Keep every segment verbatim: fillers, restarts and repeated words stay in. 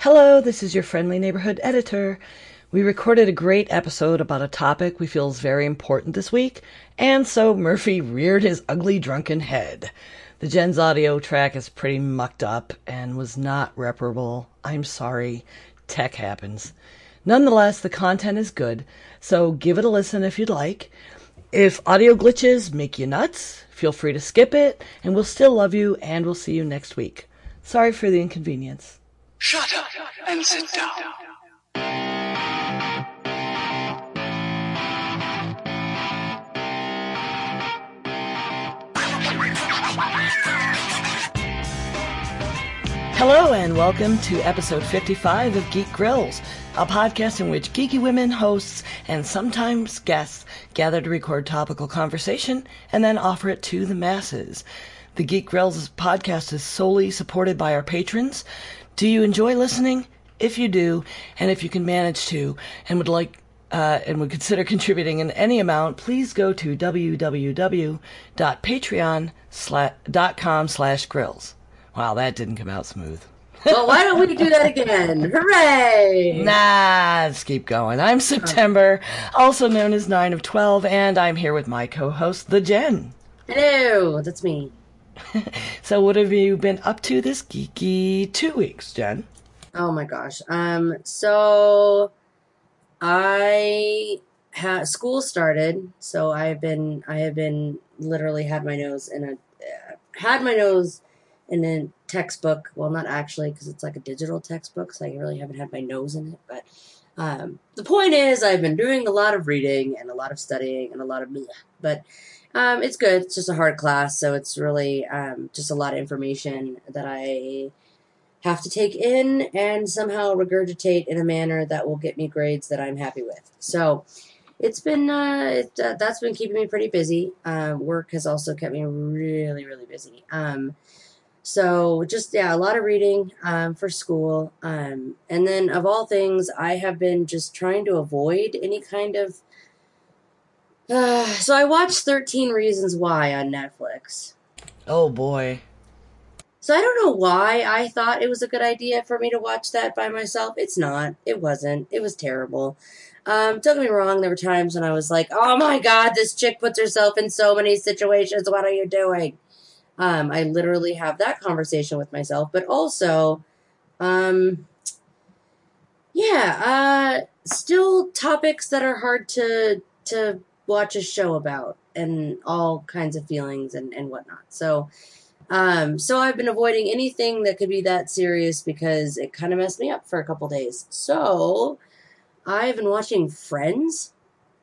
Hello, this is your friendly neighborhood editor. We recorded a great episode about a topic we feel is very important this week, and so Murphy reared his ugly drunken head. The Jen's audio track is pretty mucked up and was not reparable. I'm sorry. Tech happens. Nonetheless, the content is good, so give it a listen if you'd like. If audio glitches make you nuts, feel free to skip it, and we'll still love you, and we'll see you next week. Sorry for the inconvenience. Shut up and sit down. Hello and welcome to episode fifty-five of Geek Grills, a podcast in which geeky women, hosts, and sometimes guests gather to record topical conversation and then offer it to the masses. The Geek Grills podcast is solely supported by our patrons. Do you enjoy listening? If you do, and if you can manage to, and would like uh, and would consider contributing in any amount, please go to w w w dot patreon dot com slash grills. Wow, that didn't come out smooth. Well, why don't we do that again? Hooray! Nah, let's keep going. I'm September, also known as nine of twelve, and I'm here with my co-host, the Jen. Hello, that's me. So what have you been up to this geeky two weeks, Jen? Oh my gosh. Um, so I had school started, so I've been I have been literally had my nose in a uh, had my nose in a textbook. Well, not actually, because it's like a digital textbook, so I really haven't had my nose in it. But um, the point is, I've been doing a lot of reading and a lot of studying and a lot of bleh, but. Um, it's good. It's just a hard class, so it's really um, just a lot of information that I have to take in and somehow regurgitate in a manner that will get me grades that I'm happy with. So it's been uh, it, uh, that's been keeping me pretty busy. Uh, work has also kept me really, really busy. Um, so just yeah, a lot of reading um, for school, um, and then of all things, I have been just trying to avoid any kind of. Uh, so I watched thirteen Reasons Why on Netflix. Oh boy. So I don't know why I thought it was a good idea for me to watch that by myself. It's not. It wasn't. It was terrible. Um, don't get me wrong, there were times when I was like, oh my god, this chick puts herself in so many situations, what are you doing? Um, I literally have that conversation with myself, but also, um, yeah, uh, still topics that are hard to, to, watch a show about and all kinds of feelings and, and whatnot. So, um, so I've been avoiding anything that could be that serious because it kind of messed me up for a couple days. So I've been watching Friends.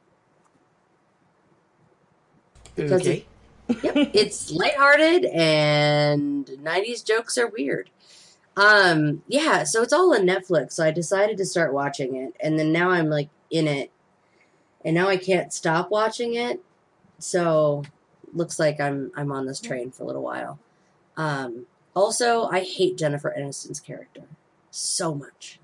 Because okay. it, yep, it's lighthearted and nineties jokes are weird. Um, yeah, so it's all on Netflix. So I decided to start watching it, and then now I'm like in it. And now I can't stop watching it, so looks like I'm I'm on this train for a little while. Um, also, I hate Jennifer Aniston's character so much.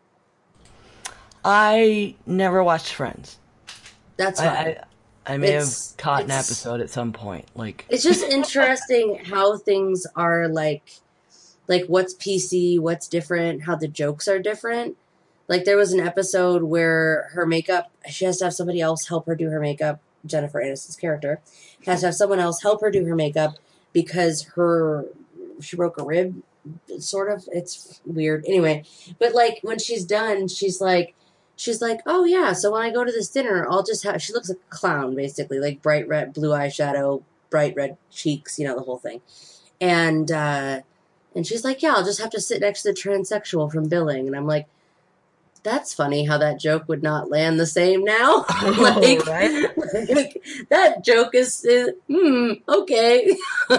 I never watched Friends. That's I, fine. I, I may It's- have caught an it's- episode at some point. Like It's just interesting how things are like, like what's P C, what's different, how the jokes are different. Like, there was an episode where her makeup, she has to have somebody else help her do her makeup. Jennifer Aniston's character has to have someone else help her do her makeup because her, she broke a rib, sort of. It's weird. Anyway, but, like, when she's done, she's like, she's like, oh, yeah, so when I go to this dinner, I'll just have, she looks like a clown, basically, like bright red, blue eyeshadow, bright red cheeks, you know, the whole thing. And, uh, and she's like, yeah, I'll just have to sit next to the transsexual from Billing. And I'm like, that's funny how that joke would not land the same now. like, oh, right? like, that joke is, is hmm, okay.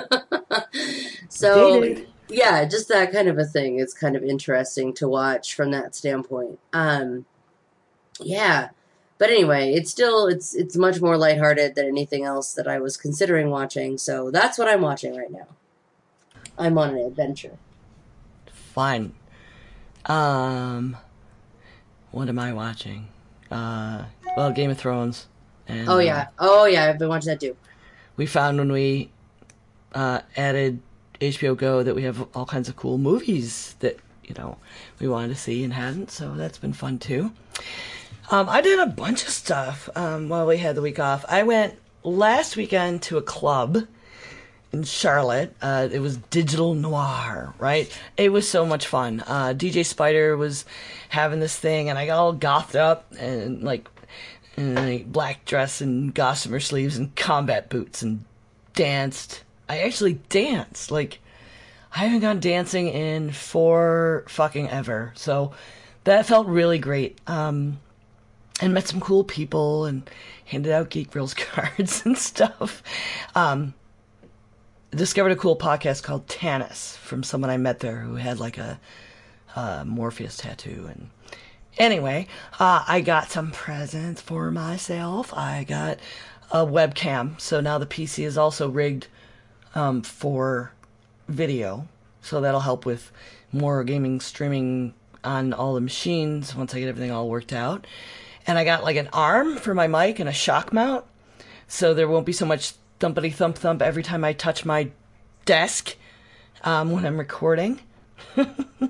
so, Dated. yeah, just that kind of a thing. It's kind of interesting to watch from that standpoint. Um, yeah. But anyway, it's still, it's it's much more lighthearted than anything else that I was considering watching. So that's what I'm watching right now. I'm on an adventure. Fine. Um... What am I watching? Uh, well, Game of Thrones. And, Oh, yeah. Oh, yeah. I've been watching that, too. We found when we uh, added H B O Go that we have all kinds of cool movies that you know, we wanted to see and hadn't. So that's been fun too. Um, I did a bunch of stuff um, while we had the week off. I went last weekend to a club in Charlotte. Uh, it was Digital Noir, right? It was so much fun. Uh, D J Spider was having this thing, and I got all gothed up and like in a black dress and gossamer sleeves and combat boots and danced. I actually danced. Like, I haven't gone dancing in for fucking ever. So that felt really great. Um, and met some cool people and handed out Geek Grills cards and stuff. Um, discovered a cool podcast called Tanis from someone I met there who had like a, a Morpheus tattoo. And anyway, uh, I got some presents for myself. I got a webcam. So now the P C is also rigged um, for video. So that'll help with more gaming streaming on all the machines once I get everything all worked out. And I got like an arm for my mic and a shock mount. So there won't be so much thumpity thump thump every time I touch my desk um, when I'm recording. So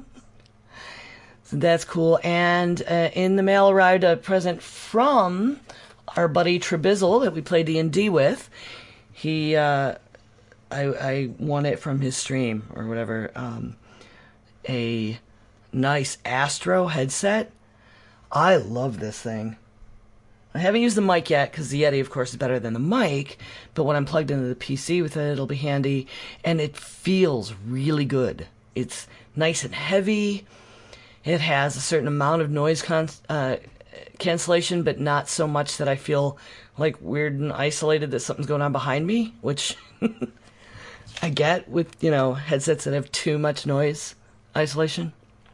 that's cool. And uh, in the mail arrived a present from our buddy Trebizzle that we played D and D with. He, uh, I, I won it from his stream or whatever. Um, a nice Astro headset. I love this thing. I haven't used the mic yet because the Yeti, of course, is better than the mic. But when I'm plugged into the P C with it, it'll be handy. And it feels really good. It's nice and heavy. It has a certain amount of noise con- uh, cancellation, but not so much that I feel like weird and isolated that something's going on behind me, which I get with, you know, headsets that have too much noise isolation.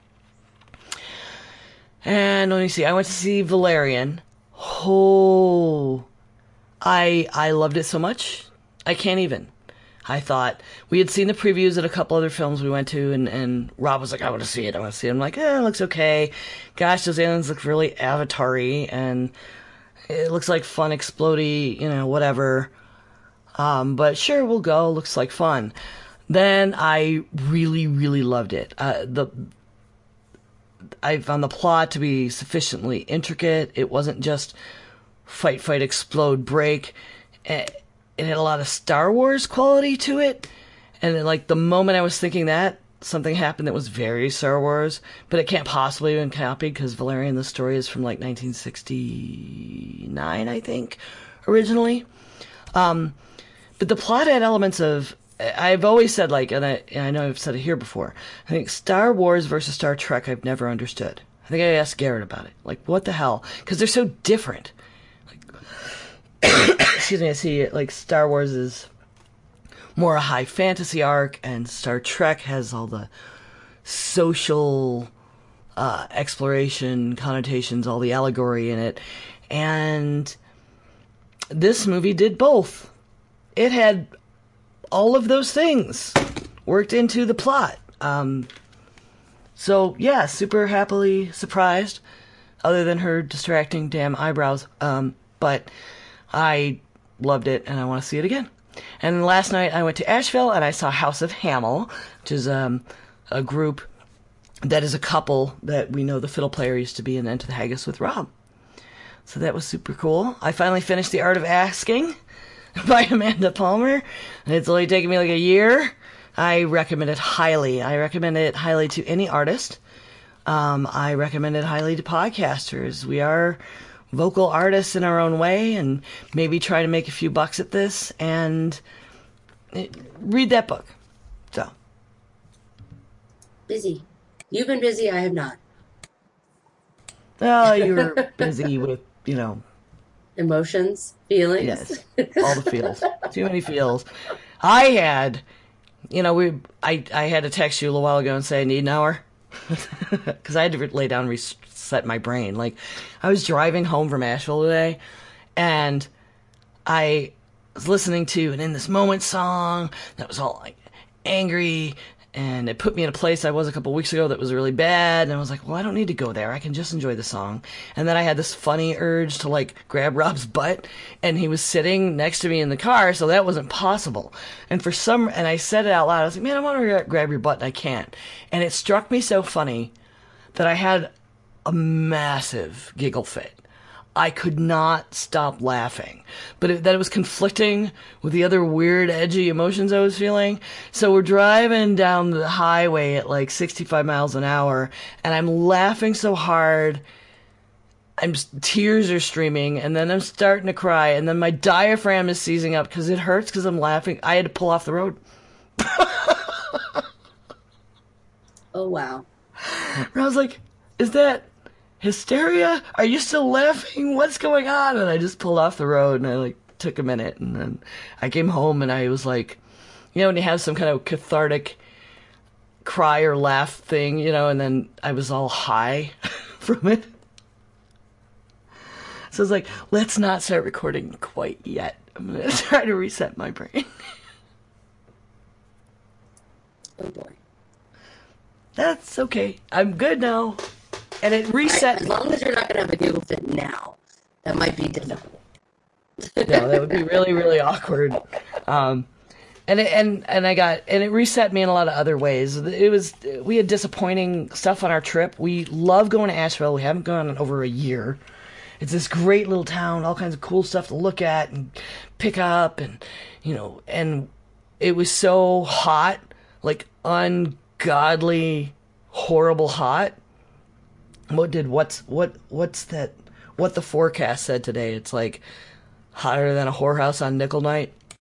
And let me see. I went to see Valerian. Oh, I I loved it so much. I can't even. I thought we had seen the previews at a couple other films we went to, and, and Rob was like, "I want to see it. I want to see it." I'm like, "Eh, it looks okay. Gosh, those aliens look really Avatar-y, and it looks like fun, explodey, you know, whatever." Um, but sure, we'll go. Looks like fun. Then I really, really loved it. Uh, the I found the plot to be sufficiently intricate. It wasn't just fight, fight, explode, break. It had a lot of Star Wars quality to it. And then, like, the moment I was thinking that, something happened that was very Star Wars. But it can't possibly have been copied because Valerian, the story is from, like, nineteen sixty-nine, I think, originally. Um, but the plot had elements of... I've always said, like, and I, and I know I've said it here before, I think Star Wars versus Star Trek I've never understood. I think I asked Garrett about it. Like, what the hell? Because they're so different. Like, excuse me, I see it, like, Star Wars is more a high fantasy arc, and Star Trek has all the social uh, exploration connotations, all the allegory in it. And this movie did both. It had... all of those things worked into the plot. Um, so, yeah, super happily surprised, other than her distracting damn eyebrows. Um, but I loved it, and I want to see it again. And last night I went to Asheville, and I saw House of Hamel, which is um, a group that is a couple that we know the fiddle player used to be in Enter the Haggis with Rob. So that was super cool. I finally finished The Art of Asking by Amanda Palmer. It's only taken me like a year. I recommend it highly. I recommend it highly to any artist. Um, I recommend it highly to podcasters. We are vocal artists in our own way, and maybe try to make a few bucks at this, and it, read that book. So. Busy. You've been busy, I have not. Oh, you were busy with, you know, emotions, feelings. Yes, all the feels. Too many feels. I had, you know, we. I, I had to text you a little while ago and say I need an hour because I had to lay down and reset my brain. Like, I was driving home from Asheville today, and I was listening to an In This Moment song that was all like angry And it put me in a place I was a couple weeks ago that was really bad. And I was like, well, I don't need to go there. I can just enjoy the song. And then I had this funny urge to like grab Rob's butt. And he was sitting next to me in the car, so that wasn't possible. And for some, and I said it out loud. I was like, man, I want to grab your butt, and I can't. And it struck me so funny that I had a massive giggle fit. I could not stop laughing, but it, that it was conflicting with the other weird, edgy emotions I was feeling. So we're driving down the highway at like sixty-five miles an hour, and I'm laughing so hard, I'm tears are streaming, and then I'm starting to cry, and then my diaphragm is seizing up because it hurts because I'm laughing. I had to pull off the road. Oh, wow. And I was like, is that hysteria? Are you still laughing? What's going on? And I just pulled off the road, and I like took a minute, and then I came home, and I was like, you know, when you have some kind of cathartic cry or laugh thing, you know, and then I was all high from it. So I was like, let's not start recording quite yet. I'm going to try to reset my brain. Oh boy. That's okay. I'm good now. And it reset. Right, as long as you're not going to have a giggle fit now, that might be difficult. No, that would be really, really awkward. Um, and it, and and I got and it reset me in a lot of other ways. It was we had disappointing stuff on our trip. We love going to Asheville. We haven't gone in over a year. It's this great little town, all kinds of cool stuff to look at and pick up, and you know, and it was so hot, like ungodly, horrible hot. What did what's what what's that? What the forecast said today? It's like hotter than a whorehouse on nickel night,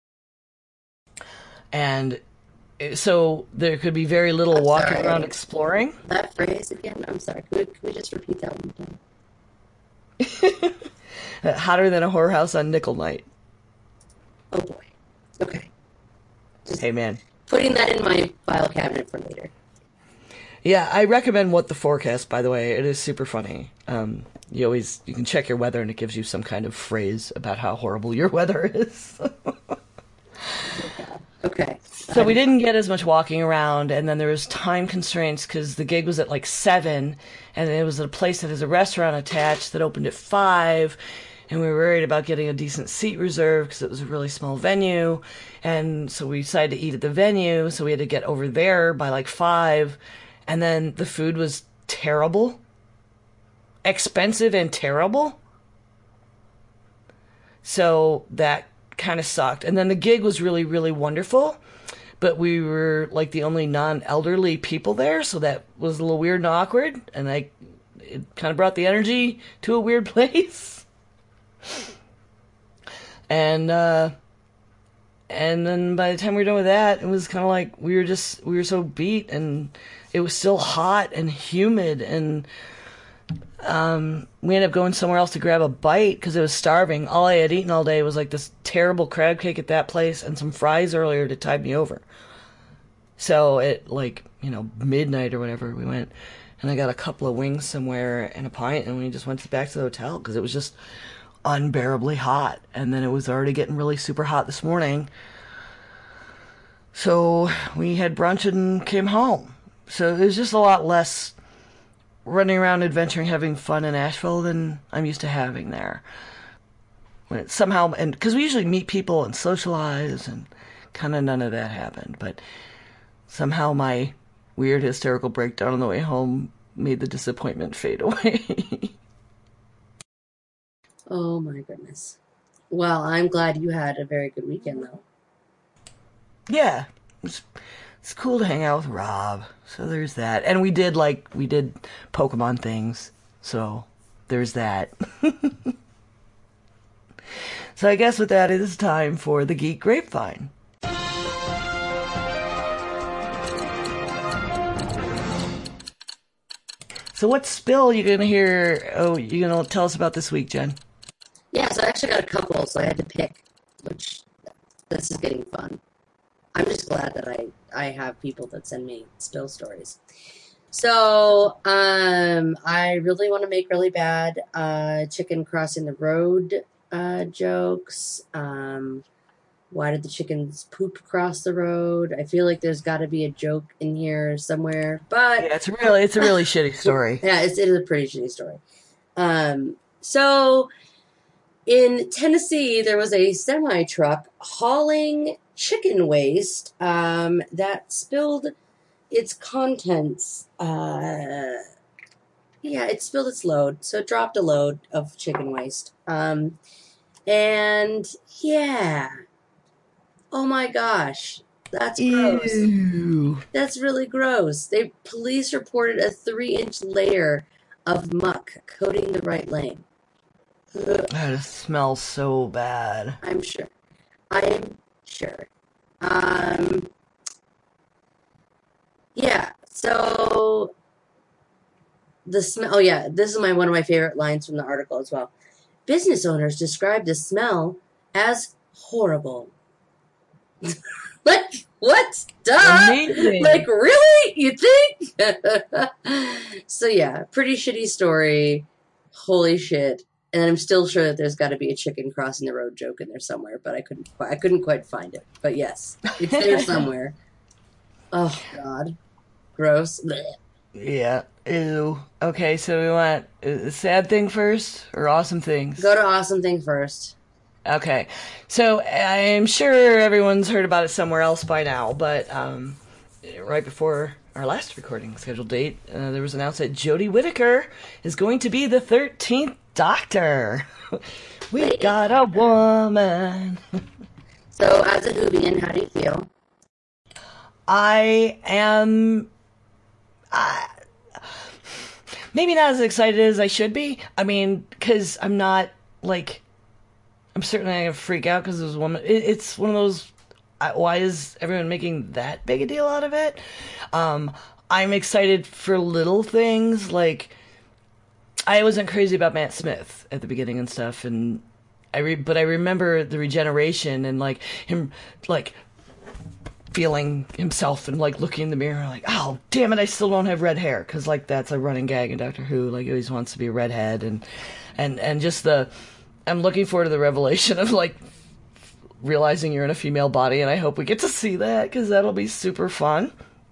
and so there could be very little I'm walking sorry. around exploring. That phrase again. I'm sorry. Can we, can we just repeat that one time? Hotter than a whorehouse on nickel night. Oh boy. Okay. Just Hey man. putting that in my file cabinet for later. Yeah, I recommend What the Forecast, by the way. It is super funny. Um, you always, you can check your weather and it gives you some kind of phrase about how horrible your weather is. Okay. So we didn't get as much walking around, and then there was time constraints because the gig was at like seven, and it was at a place that has a restaurant attached that opened at five, and we were worried about getting a decent seat reserved because it was a really small venue, and so we decided to eat at the venue, so we had to get over there by like five. And then the food was terrible, expensive and terrible. So that kind of sucked. And then the gig was really, really wonderful, but we were like the only non-elderly people there, so that was a little weird and awkward. And I, it kind of brought the energy to a weird place. And uh, and then by the time we were done with that, it was kind of like we were just we were so beat, and it was still hot and humid, and um, we ended up going somewhere else to grab a bite because it was starving. All I had eaten all day was like this terrible crab cake at that place and some fries earlier to tide me over. So at like, you know, midnight or whatever, we went and I got a couple of wings somewhere and a pint, and we just went back to the hotel because it was just unbearably hot. And then it was already getting really super hot this morning. So we had brunch and came home. So it was just a lot less running around adventuring, having fun in Asheville than I'm used to having there. When it somehow, and because we usually meet people and socialize, and kind of none of that happened. But somehow my weird hysterical breakdown on the way home made the disappointment fade away. Oh my goodness. Well, I'm glad you had a very good weekend, though. Yeah, it's, it's cool to hang out with Rob. So there's that. And we did, like, we did Pokemon things. So there's that. So I guess with that, it is time for the Geek Grapevine. So what spill are you going to hear? Oh, you're going to tell us about this week, Jen? Yeah, so I actually got a couple, so I had to pick, which, this is getting fun. I'm just glad that I, I have people that send me spill stories. So, um, I really want to make really bad uh, chicken crossing the road uh, jokes. Um, Why did the chickens poop across the road? I feel like there's got to be a joke in here somewhere, but Yeah, it's really it's a really shitty story. yeah, it's, it is a pretty shitty story. Um, so in Tennessee, there was a semi truck hauling chicken waste um, that spilled its contents. Uh, yeah, it spilled its load, so it dropped a load of chicken waste. Um, and yeah. Oh my gosh, that's gross. Ew. That's really gross. They police reported a three-inch layer of muck coating the right lane. Ugh, That smells so bad. I'm sure. I'm sure. Um. Yeah. So the smell. Oh yeah, this is my one of my favorite lines from the article as well. Business owners described the smell as horrible. Like, what? Duh! Amazing. Like, really? You think? So, yeah, pretty shitty story. Holy shit. And I'm still sure that there's got to be a chicken crossing the road joke in there somewhere, but I couldn't I couldn't quite find it. But yes, it's there somewhere. Oh, God. Gross. Blech. Yeah. Ew. Okay, so we want uh, sad thing first or awesome things? Go to awesome thing first. Okay, so I'm sure everyone's heard about it somewhere else by now, but um, right before our last recording scheduled date, uh, there was announced that Jodie Whittaker is going to be the thirteenth Doctor. We got a woman. So, as a Whovian, how do you feel? I am... I, maybe not as excited as I should be. I mean, because I'm not, like... I'm certainly not going to freak out because there's a woman. It, it's one of those, uh, why is everyone making that big a deal out of it? Um, I'm excited for little things, like, I wasn't crazy about Matt Smith at the beginning and stuff, and I re- but I remember the regeneration and, like, him, like, feeling himself and, like, looking in the mirror, like, oh, damn it, I still don't have red hair, because, like, that's a running gag in Doctor Who, like, he always wants to be a redhead, and, and, and just the... I'm looking forward to the revelation of, like, realizing you're in a female body, and I hope we get to see that, because that'll be super fun.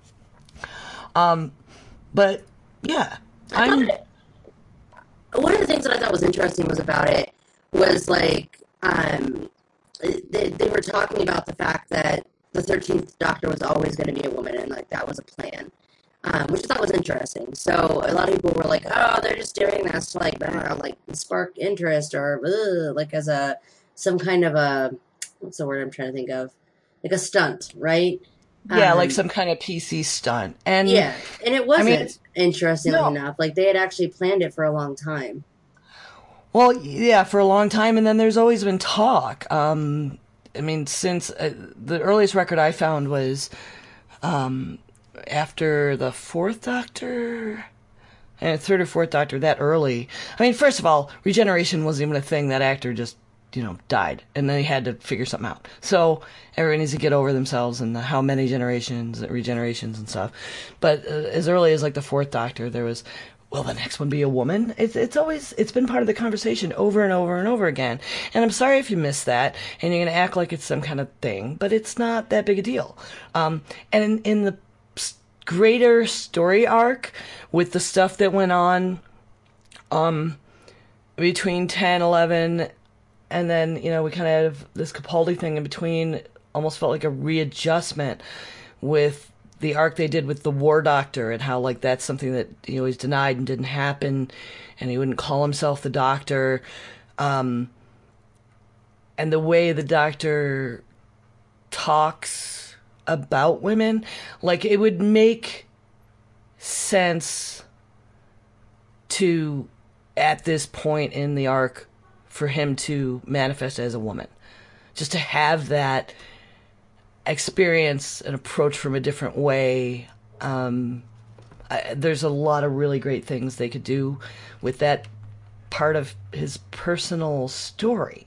Um, but, yeah. I I'm... it, one of the things that I thought was interesting was about it was, like, um, they, they were talking about the fact that the thirteenth Doctor was always going to be a woman, and, like, that was a plan. Um, which I thought was interesting. So a lot of people were like, "Oh, they're just doing this to like, uh, like spark interest or ugh, like as a some kind of a what's the word I'm trying to think of, like a stunt, right?" Yeah, um, like some kind of P C stunt. And yeah, and it wasn't. I mean, interestingly no. enough, like they had actually planned it for a long time. Well, yeah, for a long time, and then there's always been talk. Um, I mean, since uh, the earliest record I found was. Um, after the fourth Doctor, and third or fourth Doctor, that early. I mean, first of all, regeneration wasn't even a thing. That actor just, you know, died, and then he had to figure something out. So everyone needs to get over themselves and the, how many generations, regenerations and stuff. But uh, as early as like the fourth Doctor, there was, will the next one be a woman? It's it's always, it's been part of the conversation over and over and over again. And I'm sorry if you missed that, and you're going to act like it's some kind of thing, but it's not that big a deal. Um, and in, in the greater story arc with the stuff that went on um between ten, eleven, and then, you know, we kind of have this Capaldi thing in between, almost felt like a readjustment with the arc they did with the War Doctor and how, like, that's something that he always denied and didn't happen, and he wouldn't call himself the Doctor. Um, and the way the Doctor talks about women, like, it would make sense to, at this point in the arc, for him to manifest as a woman. Just to have that experience and approach from a different way. Um, I, there's a lot of really great things they could do with that part of his personal story.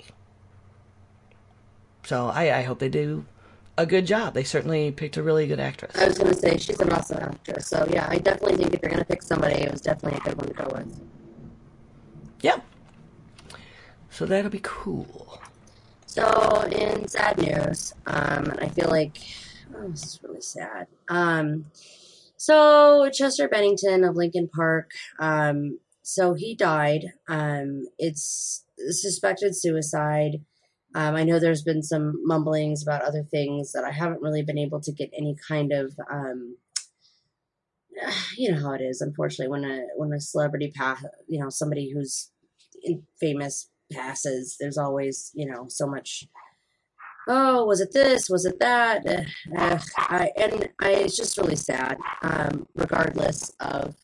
So I, I hope they do a good job. They certainly picked a really good actress. I was going to say, she's an awesome actress. So, yeah, I definitely think if you're going to pick somebody, it was definitely a good one to go with. Yeah. So that'll be cool. So, in sad news, um, and I feel like, oh, this is really sad. Um, so, Chester Bennington of Lincoln Park, um, so he died. Um, it's suspected suicide. Um, I know there's been some mumblings about other things that I haven't really been able to get any kind of, um, you know how it is, unfortunately, when a when a celebrity pass, you know, somebody who's famous passes, there's always, you know, so much. Oh, was it this? Was it that? Uh, I, and I, it's just really sad. Um, regardless of,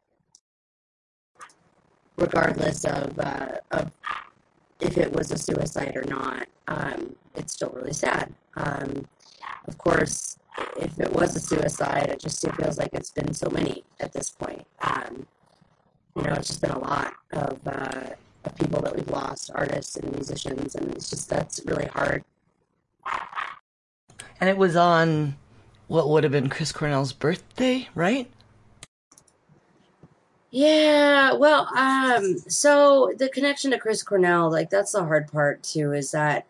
regardless of, uh, of if it was a suicide or not, um, it's still really sad. Um, of course, if it was a suicide, it just feels like it's been so many at this point. Um, you know, it's just been a lot of, uh, of people that we've lost, artists and musicians, and it's just, that's really hard. And it was on what would have been Chris Cornell's birthday, right? Yeah, well, um, so the connection to Chris Cornell, like, that's the hard part, too, is that,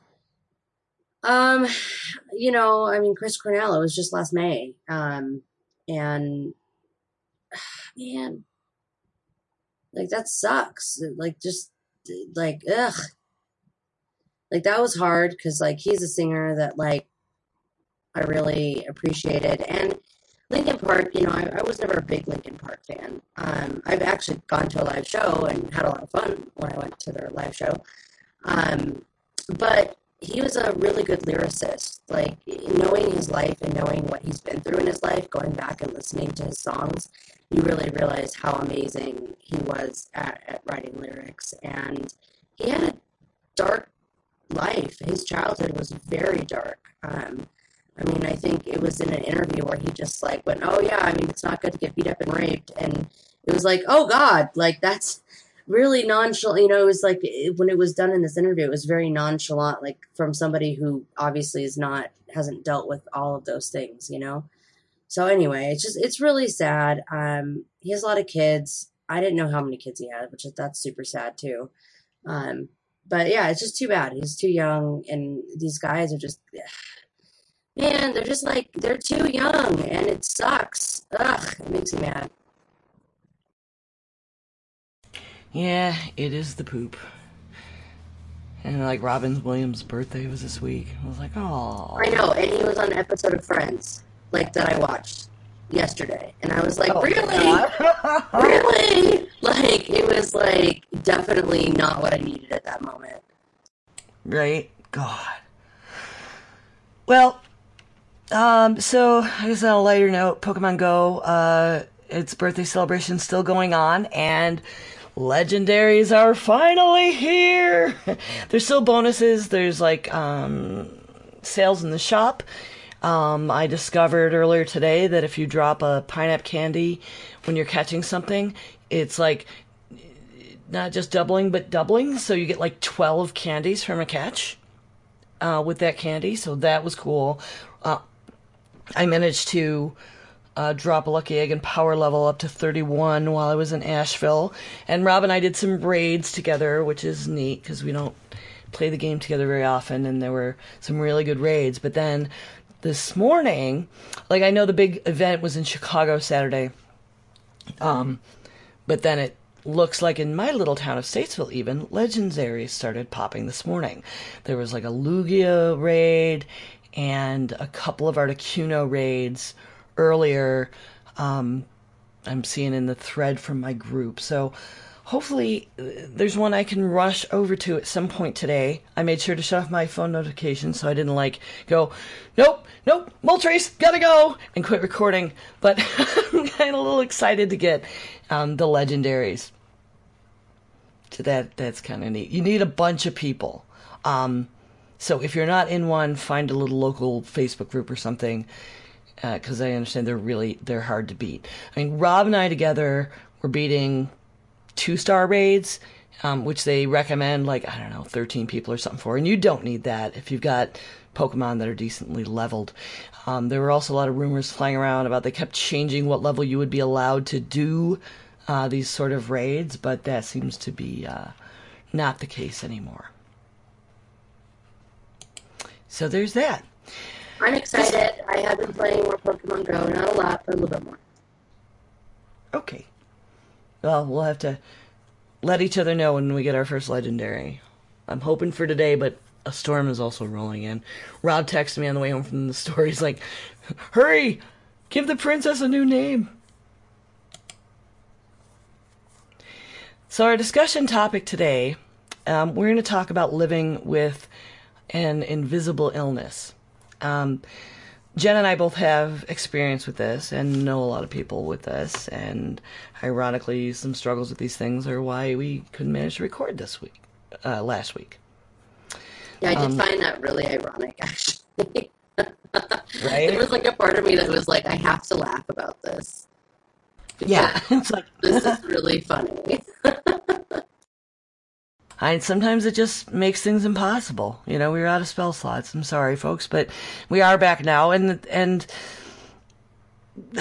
um, you know, I mean, Chris Cornell, it was just last May, um, and, man, like, that sucks, like, just, like, ugh, like, that was hard, because, like, he's a singer that, like, I really appreciated, and Linkin Park, you know, I, I was never a big Linkin Park fan. Um, I've actually gone to a live show and had a lot of fun when I went to their live show. Um, but he was a really good lyricist. Like, knowing his life and knowing what he's been through in his life, going back and listening to his songs, you really realize how amazing he was at, at writing lyrics. And he had a dark life. His childhood was very dark. Um, I mean, I think it was in an interview where he just like went, oh yeah, I mean, it's not good to get beat up and raped. And it was like, oh God, like that's really nonchalant. You know, it was like it, when it was done in this interview, it was very nonchalant, like from somebody who obviously is not, hasn't dealt with all of those things, you know? So anyway, it's just, it's really sad. Um, he has a lot of kids. I didn't know how many kids he had, which is, that's super sad too. Um, but yeah, it's just too bad. He's too young and these guys are just, man, they're just like, they're too young, and it sucks. Ugh, it makes me mad. Yeah, it is the poop. And like Robin Williams' birthday was this week. I was like, oh. I know, and he was on an episode of Friends, like that I watched yesterday, and I was like, oh, really? Really? Like, it was like definitely not what I needed at that moment. Right? God. Well, Um, so I guess on a lighter note, Pokemon Go, uh, its birthday celebration still going on, and legendaries are finally here. There's still bonuses. There's like, um, sales in the shop. Um, I discovered earlier today that if you drop a pineapple candy when you're catching something, it's like not just doubling, but doubling. So you get like twelve candies from a catch, uh, with that candy. So that was cool. Uh, I managed to uh, drop a lucky egg and power level up to thirty-one while I was in Asheville. And Rob and I did some raids together, which is neat because we don't play the game together very often. And there were some really good raids. But then this morning, like I know the big event was in Chicago Saturday. Um, but then it looks like in my little town of Statesville even, legendaries started popping this morning. There was like a Lugia raid and a couple of Articuno raids earlier. Um, I'm seeing in the thread from my group. So hopefully uh, there's one I can rush over to at some point today. I made sure to shut off my phone notifications so I didn't like go, nope, nope, Moltres, gotta go, and quit recording. But I'm kind of a little excited to get um, the legendaries. So that that's kind of neat. You need a bunch of people. Um, So if you're not in one, find a little local Facebook group or something, because uh, I understand they're really, they're hard to beat. I mean, Rob and I together were beating two-star raids, um, which they recommend, like, I don't know, thirteen people or something for, and you don't need that if you've got Pokemon that are decently leveled. Um, there were also a lot of rumors flying around about they kept changing what level you would be allowed to do uh, these sort of raids, but that seems to be uh, not the case anymore. So there's that. I'm excited. I have been playing more Pokemon Go. Not a lot, but a little bit more. Okay. Well, we'll have to let each other know when we get our first legendary. I'm hoping for today, but a storm is also rolling in. Rob texted me on the way home from the store. He's like, hurry! Give the princess a new name! So our discussion topic today, um, we're going to talk about living with an invisible illness. Um, Jen and I both have experience with this and know a lot of people with this, and ironically, some struggles with these things are why we couldn't manage to record this week, uh, last week. Yeah, I did Um, find that really ironic, actually. Right? There was like a part of me that was like, I have to laugh about this. Yeah, it's like This is really funny. I sometimes it just makes things impossible. You know, we were out of spell slots. I'm sorry, folks, but we are back now, and and the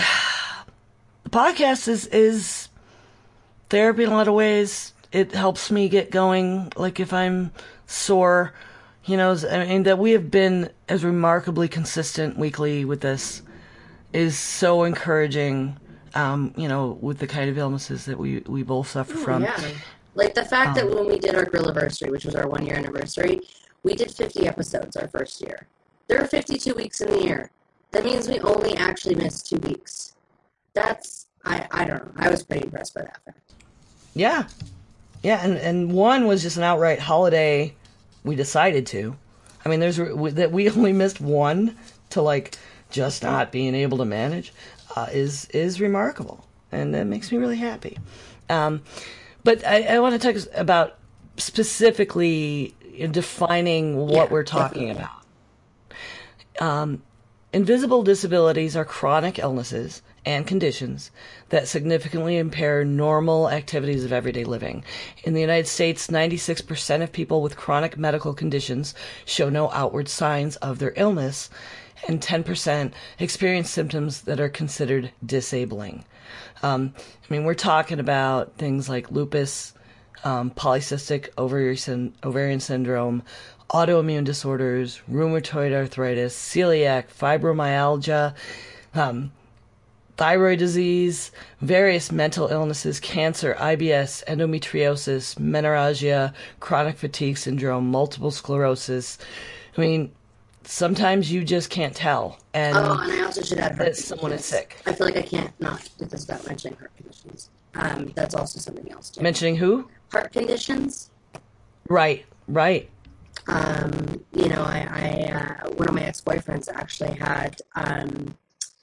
podcast is is therapy in a lot of ways. It helps me get going. Like if I'm sore, you know, I mean that we have been as remarkably consistent weekly with this is so encouraging. Um, you know, with the kind of illnesses that we we both suffer Oh, from. yeah. Like the fact Um, that when we did our Grilliversary, which was our one year anniversary, we did fifty episodes our first year. There are fifty-two weeks in the year. That means we only actually missed two weeks. That's, I, I don't know. I was pretty impressed by that fact. Yeah. Yeah, and, and one was just an outright holiday we decided to. I mean, there's that we only missed one to like just not being able to manage uh, is is remarkable, and that makes me really happy. Um, but I, I want to talk about specifically defining what Yeah, we're talking definitely. about. Um, invisible disabilities are chronic illnesses and conditions that significantly impair normal activities of everyday living. In the United States, ninety-six percent of people with chronic medical conditions show no outward signs of their illness, and ten percent experience symptoms that are considered disabling. Um, I mean, we're talking about things like lupus, um, polycystic ovary syn- ovarian syndrome, autoimmune disorders, rheumatoid arthritis, celiac, fibromyalgia, um, thyroid disease, various mental illnesses, cancer, I B S, endometriosis, menorrhagia, chronic fatigue syndrome, multiple sclerosis. I mean, sometimes you just can't tell, and Oh, and I also should add heart that someone is conditions. sick. I feel like I can't not do this without mentioning heart conditions. Um, that's also something else too. Mentioning who? Heart conditions. Right, right. Um, you know, I, I uh, one of my ex-boyfriends actually had um,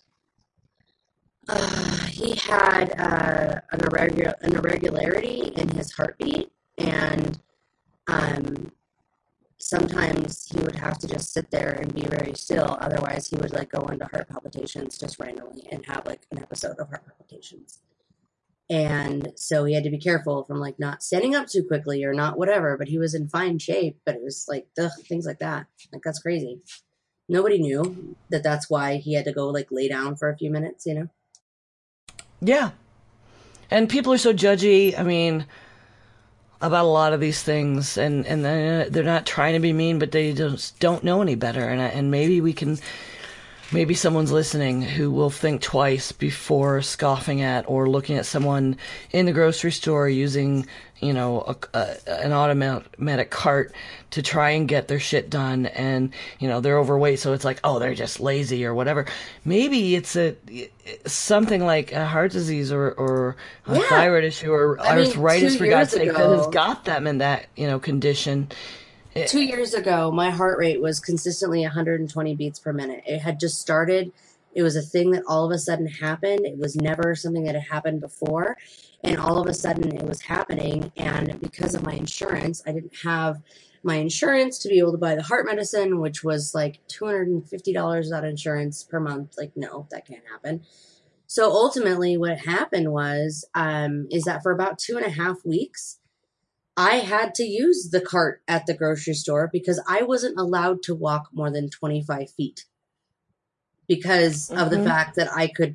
uh, he had uh, an irregular an irregularity in his heartbeat, and um, sometimes he would have to just sit there and be very still. Otherwise, he would like go into heart palpitations just randomly and have like an episode of heart palpitations. And so he had to be careful from like not standing up too quickly or not whatever, but he was in fine shape, but it was like, ugh, things like that. Like, that's crazy. Nobody knew that that's why he had to go like lay down for a few minutes, you know? Yeah. And people are so judgy, I mean, about a lot of these things, and, and they're they're not trying to be mean, but they just don't know any better. And, I- and maybe we can, maybe someone's listening who will think twice before scoffing at or looking at someone in the grocery store using, you know, a, a, an automatic cart to try and get their shit done, and, you know, they're overweight, so it's like, oh, they're just lazy or whatever. Maybe it's a something like a heart disease or, or a Yeah. thyroid issue or I mean, arthritis, two for God's years sake, that has ago- got them in that, you know, condition. Two years ago, my heart rate was consistently one hundred twenty beats per minute. It had just started. It was a thing that all of a sudden happened. It was never something that had happened before. And all of a sudden it was happening. And because of my insurance, I didn't have my insurance to be able to buy the heart medicine, which was like two hundred fifty dollars without insurance per month. Like, no, that can't happen. So ultimately what happened was, um, is that for about two and a half weeks, I had to use the cart at the grocery store because I wasn't allowed to walk more than twenty-five feet because of the Mhm. fact that I could,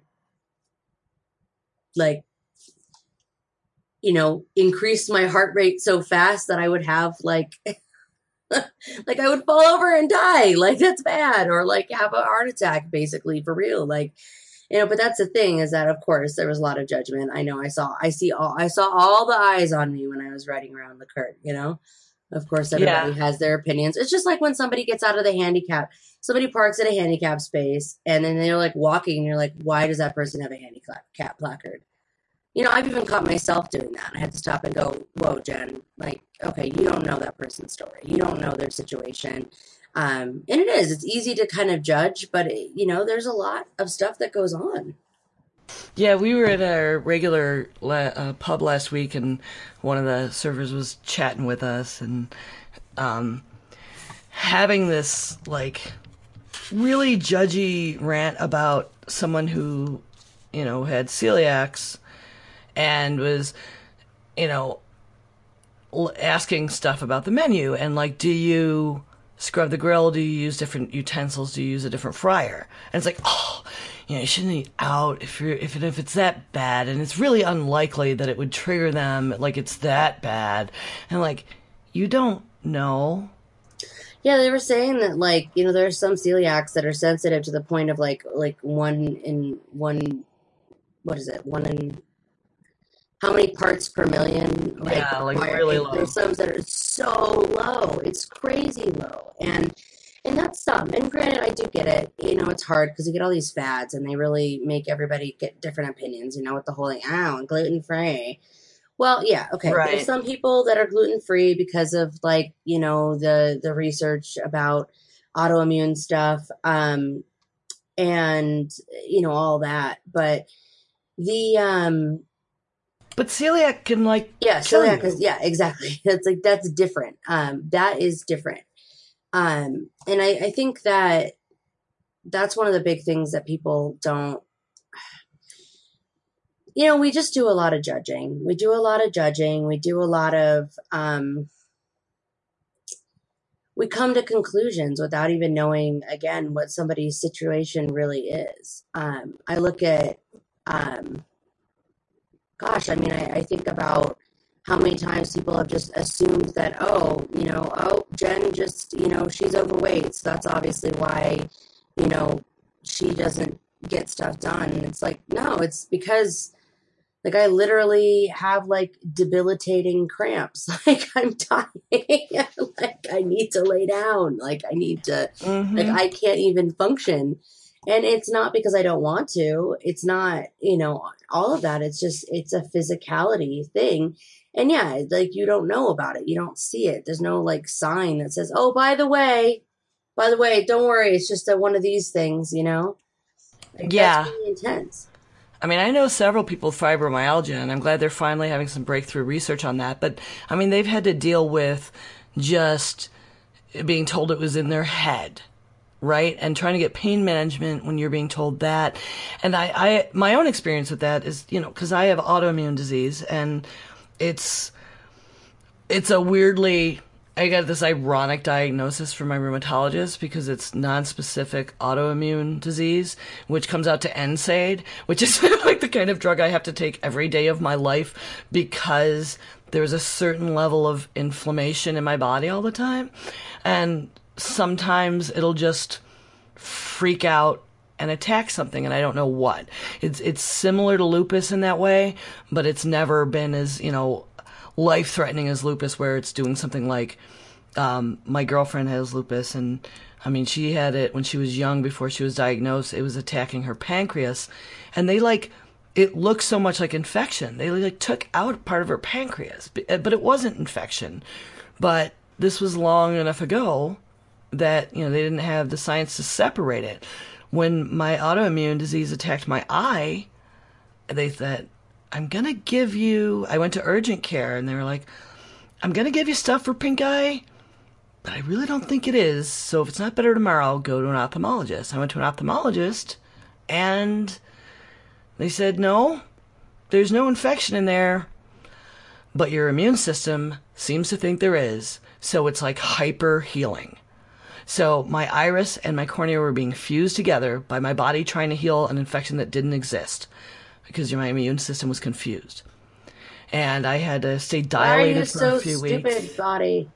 like, you know, increase my heart rate so fast that I would have, like, Like I would fall over and die. Like that's bad. Or like have a heart attack, basically, for real. Like, you know, but that's the thing is that of course there was a lot of judgment. I know I saw I see all I saw all the eyes on me when I was riding around the Kurt, you know? Of course everybody Yeah. has their opinions. It's just like when somebody gets out of the handicap, somebody parks at a handicap space and then they're like walking and you're like, why does that person have a handicap placard? You know, I've even caught myself doing that. I had to stop and go, whoa, Jen, like, okay, you don't know that person's story. You don't know their situation. Um, and it is, it's easy to kind of judge, but, it, you know, there's a lot of stuff that goes on. Yeah, we were at our regular la- uh, pub last week, and one of the servers was chatting with us and um, having this, like, really judgy rant about someone who, you know, had celiacs and was, you know, l- asking stuff about the menu and like, do you scrub the grill? Do you use different utensils? Do you use a different fryer? And it's like, oh, you know, you shouldn't eat out if you're if it, if it's that bad, and it's really unlikely that it would trigger them. Like it's that bad, and like you don't know. Yeah, they were saying that, like, you know, there are some celiacs that are sensitive to the point of like like one in one. What is it? One in how many parts per million? Like, Yeah, like wire- really and low. there's some that are so low. It's crazy low, and and that's some. And granted, I do get it. You know, it's hard because you get all these fads, and they really make everybody get different opinions. You know, with the whole like, oh, gluten free. Well, yeah, okay. There's Right. some people that are gluten free because of like, you know, the the research about autoimmune stuff, um, and you know, all that. But the um But celiac can like yeah, kill celiac you. is yeah, exactly. That's like that's different. Um, that is different. Um, and I, I think that that's one of the big things that people don't you know, we just do a lot of judging. We do a lot of judging. We do a lot of um we come to conclusions without even knowing again what somebody's situation really is. Um, I look at, um, gosh, I mean, I, I think about how many times people have just assumed that, oh, you know, oh, Jen just, you know, she's overweight, so that's obviously why, you know, she doesn't get stuff done. And it's like, no, it's because like I literally have like debilitating cramps. Like I'm dying. Like I need to lay down. Like I need to, Mm-hmm. like I can't even function. And it's not because I don't want to. It's not, you know, all of that. It's just, it's a physicality thing. And yeah, like you don't know about it. You don't see it. There's no like sign that says, oh, by the way, by the way, don't worry. It's just a, one of these things, you know? Like that's Yeah. really intense. I mean, I know several people with fibromyalgia, and I'm glad they're finally having some breakthrough research on that. But, I mean, they've had to deal with just being told it was in their head, right? And trying to get pain management when you're being told that. And I, I my own experience with that is, you know, because I have autoimmune disease, and it's it's a weirdly I got this ironic diagnosis from my rheumatologist because it's non-specific autoimmune disease, which comes out to N SAID, which is like the kind of drug I have to take every day of my life because there's a certain level of inflammation in my body all the time. And sometimes it'll just freak out and attack something, and I don't know what. It's it's similar to lupus in that way, but it's never been as, you know, life-threatening as lupus, where it's doing something like, um, my girlfriend has lupus, and I mean, she had it when she was young before she was diagnosed. It was attacking her pancreas, and they like, it looked so much like infection. They like took out part of her pancreas, but it wasn't infection. But this was long enough ago that, you know, they didn't have the science to separate it. When my autoimmune disease attacked my eye, they said, I'm going to give you, I went to urgent care and they were like, I'm going to give you stuff for pink eye, but I really don't think it is. So if it's not better tomorrow, go to an ophthalmologist. I went to an ophthalmologist and they said, no, there's no infection in there, but your immune system seems to think there is. So it's like hyper healing. So my iris and my cornea were being fused together by my body trying to heal an infection that didn't exist, because my immune system was confused. And I had to stay dilated for so a few stupid, weeks. body?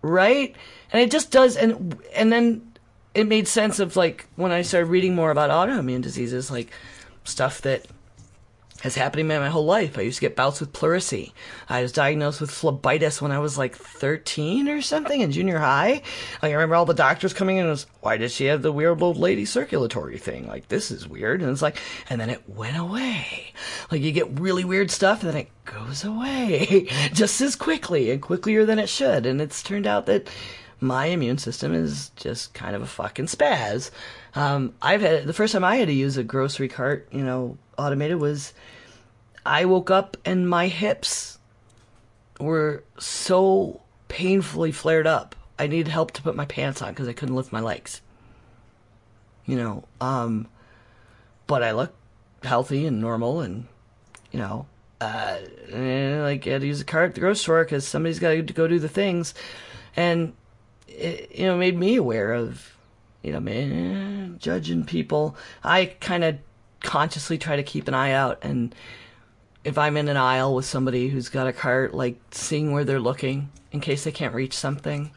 right? And it just does, and and then it made sense of, like, when I started reading more about autoimmune diseases, like, stuff that has happened to me my whole life. I used to get bouts with pleurisy. I was diagnosed with phlebitis when I was like thirteen or something in junior high. Like, I remember all the doctors coming in and was, why does she have the weird old lady circulatory thing? Like, this is weird. And it's like, and then it went away. Like, you get really weird stuff and then it goes away just as quickly and quicker than it should. And it's turned out that my immune system is just kind of a fucking spaz. Um, I've had, the first time I had to use a grocery cart, you know, automated was, I woke up and my hips were so painfully flared up. I needed help to put my pants on because I couldn't lift my legs. You know, um, but I looked healthy and normal and, you know, uh, and like I had to use a cart at the grocery store because somebody's got to go do the things. And it, you know, made me aware of, you know, man, judging people. I kind of consciously try to keep an eye out, and if I'm in an aisle with somebody who's got a cart, like, seeing where they're looking in case they can't reach something.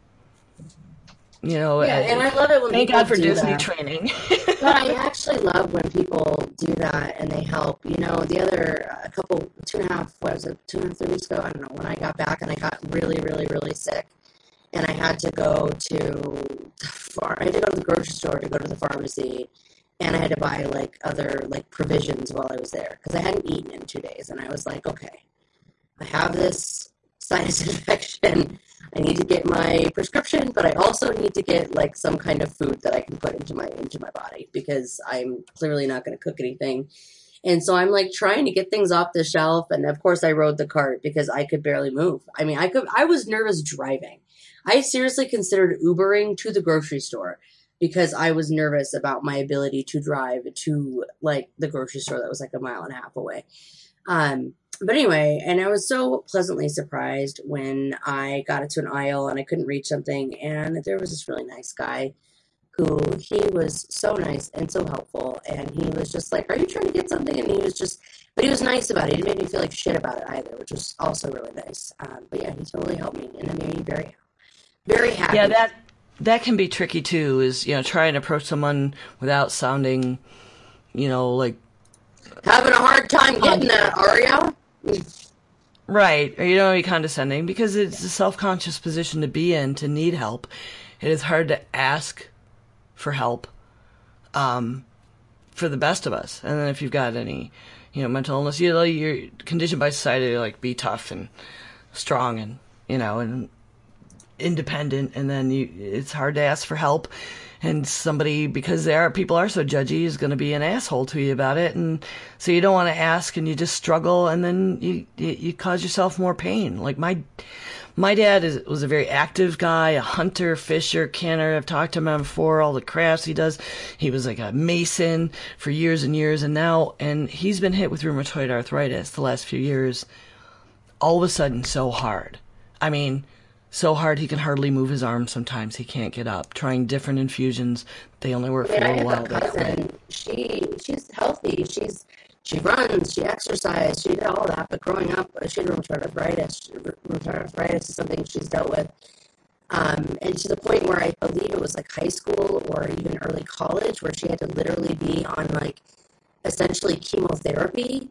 You know, yeah, uh, and I love it when thank people God for do Disney that. training. But I actually love when people do that and they help. You know, the other a couple two and a half what was it two and a half three weeks ago, I don't know, when I got back and I got really really really sick. And I had to go to far. I had to go to the grocery store to go to the pharmacy, and I had to buy like other like provisions while I was there because I hadn't eaten in two days. And I was like, okay, I have this sinus infection. I need to get my prescription, but I also need to get like some kind of food that I can put into my into my body because I'm clearly not going to cook anything. And so I'm like trying to get things off the shelf, and of course I rode the cart because I could barely move. I mean, I could. I was nervous driving. I seriously considered Ubering to the grocery store because I was nervous about my ability to drive to like the grocery store that was like a mile and a half away. Um, but anyway, and I was so pleasantly surprised when I got into an aisle and I couldn't reach something, and there was this really nice guy who he was so nice and so helpful, and he was just like, are you trying to get something? And he was just, but he was nice about it. He didn't make me feel like shit about it either, which was also really nice. Um, but yeah, he totally helped me, and it made me very, very happy. Yeah, that that can be tricky too, is, you know, trying to approach someone without sounding, you know, like... Having a hard time getting that, are you? Right, or you don't want to be condescending, because it's a self-conscious position to be in, to need help. It is hard to ask for help um, for the best of us. And then if you've got any, you know, mental illness, you know, you're conditioned by society to, like, be tough and strong and, you know, and independent, and then you, it's hard to ask for help. And somebody, because they are, people are so judgy, is going to be an asshole to you about it. And so you don't want to ask, and you just struggle, and then you, you, you cause yourself more pain. Like my, my dad is, was a very active guy, a hunter, fisher, canner. I've talked to him before, all the crafts he does. He was like a mason for years and years. And now, and he's been hit with rheumatoid arthritis the last few years, all of a sudden so hard. I mean, so hard he can hardly move his arms sometimes. He can't get up. Trying different infusions. They only work for I mean, a little I while. have a cousin. She, she's healthy. She's, she runs, she exercises, she did all that. But growing up, she had rheumatoid arthritis. Rheumatoid arthritis is something she's dealt with. Um, and to the point where I believe it was like high school or even early college where she had to literally be on like essentially chemotherapy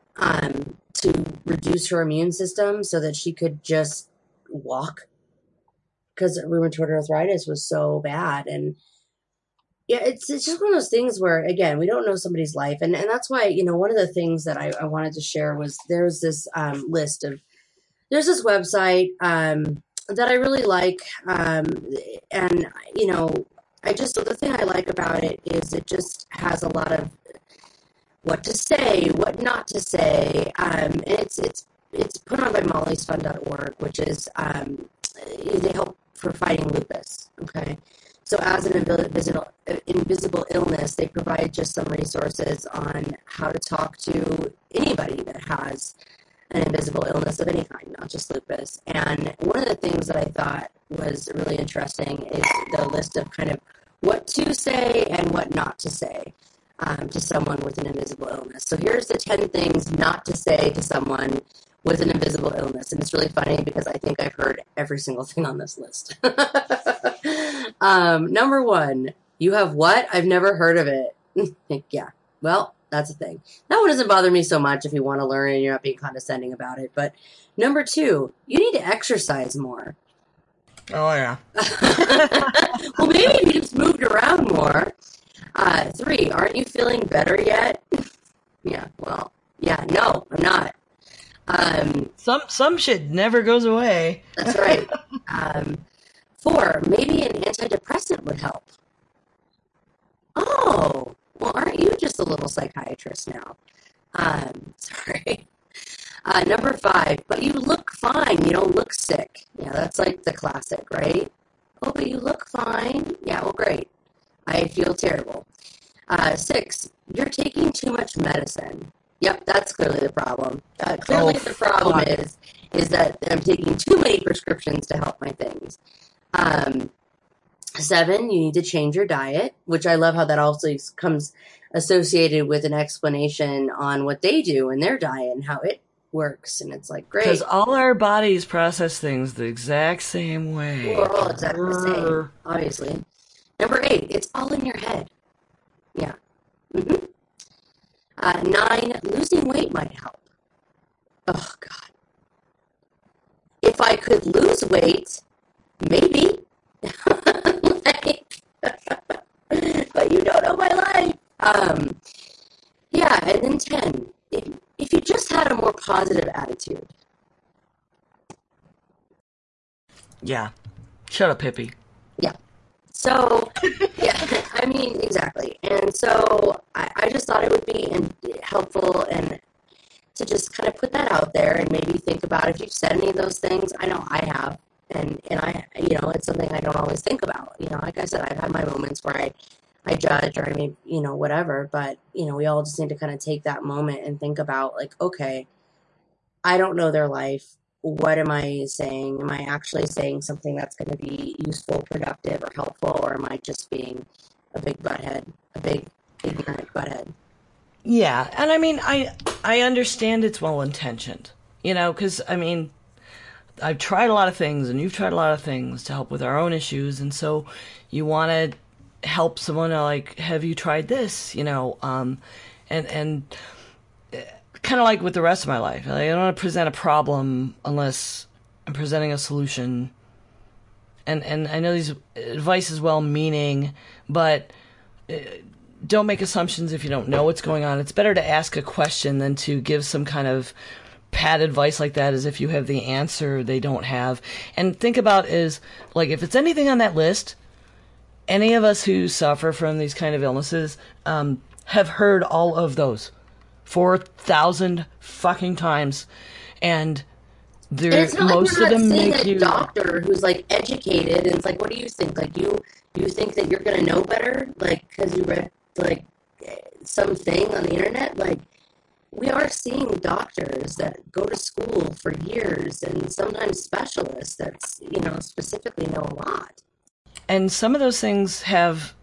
um, to reduce her immune system so that she could just walk, because rheumatoid arthritis was so bad. And yeah, it's it's just one of those things where, again, we don't know somebody's life. And, and that's why, you know, one of the things that I, I wanted to share was there's this um, list of, there's this website um, that I really like. Um, and, you know, I just, so the thing I like about it is it just has a lot of what to say, what not to say. Um, and it's, it's, it's put on by molly's fund dot org, which is, um, they help for fighting lupus. Okay. So as an invisible, invisible illness, they provide just some resources on how to talk to anybody that has an invisible illness of any kind, not just lupus. And one of the things that I thought was really interesting is the list of kind of what to say and what not to say um, to someone with an invisible illness. So here's the ten things not to say to someone with an invisible illness. And it's really funny because I think I've heard every single thing on this list. um, number one, you have what? I've never heard of it. Yeah, well, that's a thing. That one doesn't bother me so much if you want to learn and you're not being condescending about it. But number two, you need to exercise more. Oh, yeah. Well, maybe if you just moved around more. Uh, three, aren't you feeling better yet? Yeah, well, yeah, no, I'm not. Um, some some shit never goes away. That's right. Um, four, maybe an antidepressant would help. Oh, well, aren't you just a little psychiatrist now? Um, sorry. Uh, number five, but you look fine. You don't look sick. Yeah, that's like the classic, right? Oh, but you look fine. Yeah, well, great. I feel terrible. Uh, six, you're taking too much medicine. Yep, that's clearly the problem. Uh, clearly Oh, the problem fuck. is is that I'm taking too many prescriptions to help my things. Um, seven, you need to change your diet, which I love how that also comes associated with an explanation on what they do in their diet and how it works. And it's like, great. Because all our bodies process things the exact same way. We're all exactly the same, obviously. Number eight, it's all in your head. Yeah. Mm-hmm. Uh, nine, losing weight might help. Oh, God. If I could lose weight, maybe. Like, but you don't know my life. Um, yeah, and then ten, if, if you just had a more positive attitude. Yeah. Shut up, hippie. Yeah. So, yeah, I mean, exactly. And so I, I just thought it would be in, helpful and to just kind of put that out there and maybe think about if you've said any of those things. I know I have. And, and I, you know, it's something I don't always think about. You know, like I said, I've had my moments where I, I judge or I mean, you know, whatever. But, you know, we all just need to kind of take that moment and think about like, okay, I don't know their life. What am I saying? Am I actually saying something that's going to be useful, productive, or helpful, or am I just being a big butthead, a big ignorant butthead? Yeah, and I mean, I I understand it's well intentioned, you know, because I mean, I've tried a lot of things, and you've tried a lot of things to help with our own issues, and so you want to help someone like, have you tried this, you know, um, and and. Kind of like with the rest of my life. Like, I don't want to present a problem unless I'm presenting a solution. And and I know these advice is well-meaning, but uh, don't make assumptions if you don't know what's going on. It's better to ask a question than to give some kind of pat advice like that as if you have the answer they don't have. And think about is, like, if it's anything on that list, any of us who suffer from these kind of illnesses um, have heard all of those. Four thousand fucking times, and they're, and it's not most like of them seeing make a you doctor who's like educated, and it's like, what do you think? Like, you you think that you're gonna know better, like because you read like something on the internet? Like, we are seeing doctors that go to school for years, and sometimes specialists that you know specifically know a lot. And some of those things have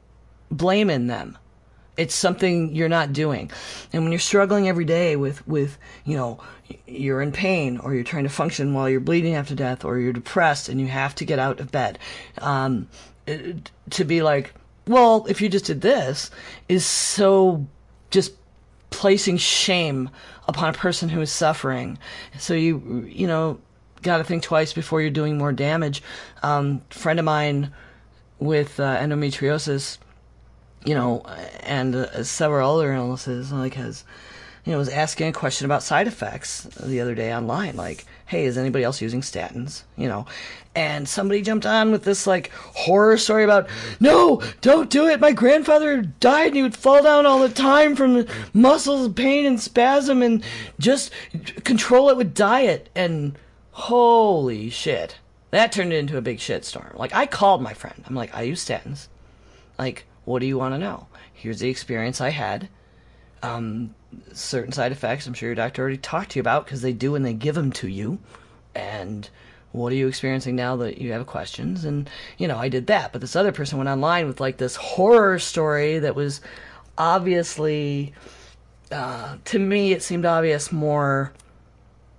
blame in them. It's something you're not doing. And when you're struggling every day with, with, you know, you're in pain or you're trying to function while you're bleeding after death or you're depressed and you have to get out of bed, um, it, to be like, well, if you just did this, is so just placing shame upon a person who is suffering. So you, you know, got to think twice before you're doing more damage. Um, a friend of mine with uh, endometriosis, you know, and uh, several other illnesses, like has, you know, was asking a question about side effects the other day online, like, hey, is anybody else using statins? You know, and somebody jumped on with this like horror story about, no, don't do it. My grandfather died and he would fall down all the time from muscle pain and spasm, and just control it with diet. And holy shit, that turned into a big shitstorm. Like, I called my friend. I'm like, I use statins. Like, what do you want to know? Here's the experience I had. Um, certain side effects, I'm sure your doctor already talked to you about, because they do and they give them to you. And what are you experiencing now that you have questions? And, you know, I did that. But this other person went online with, like, this horror story that was obviously, uh, to me, it seemed obvious more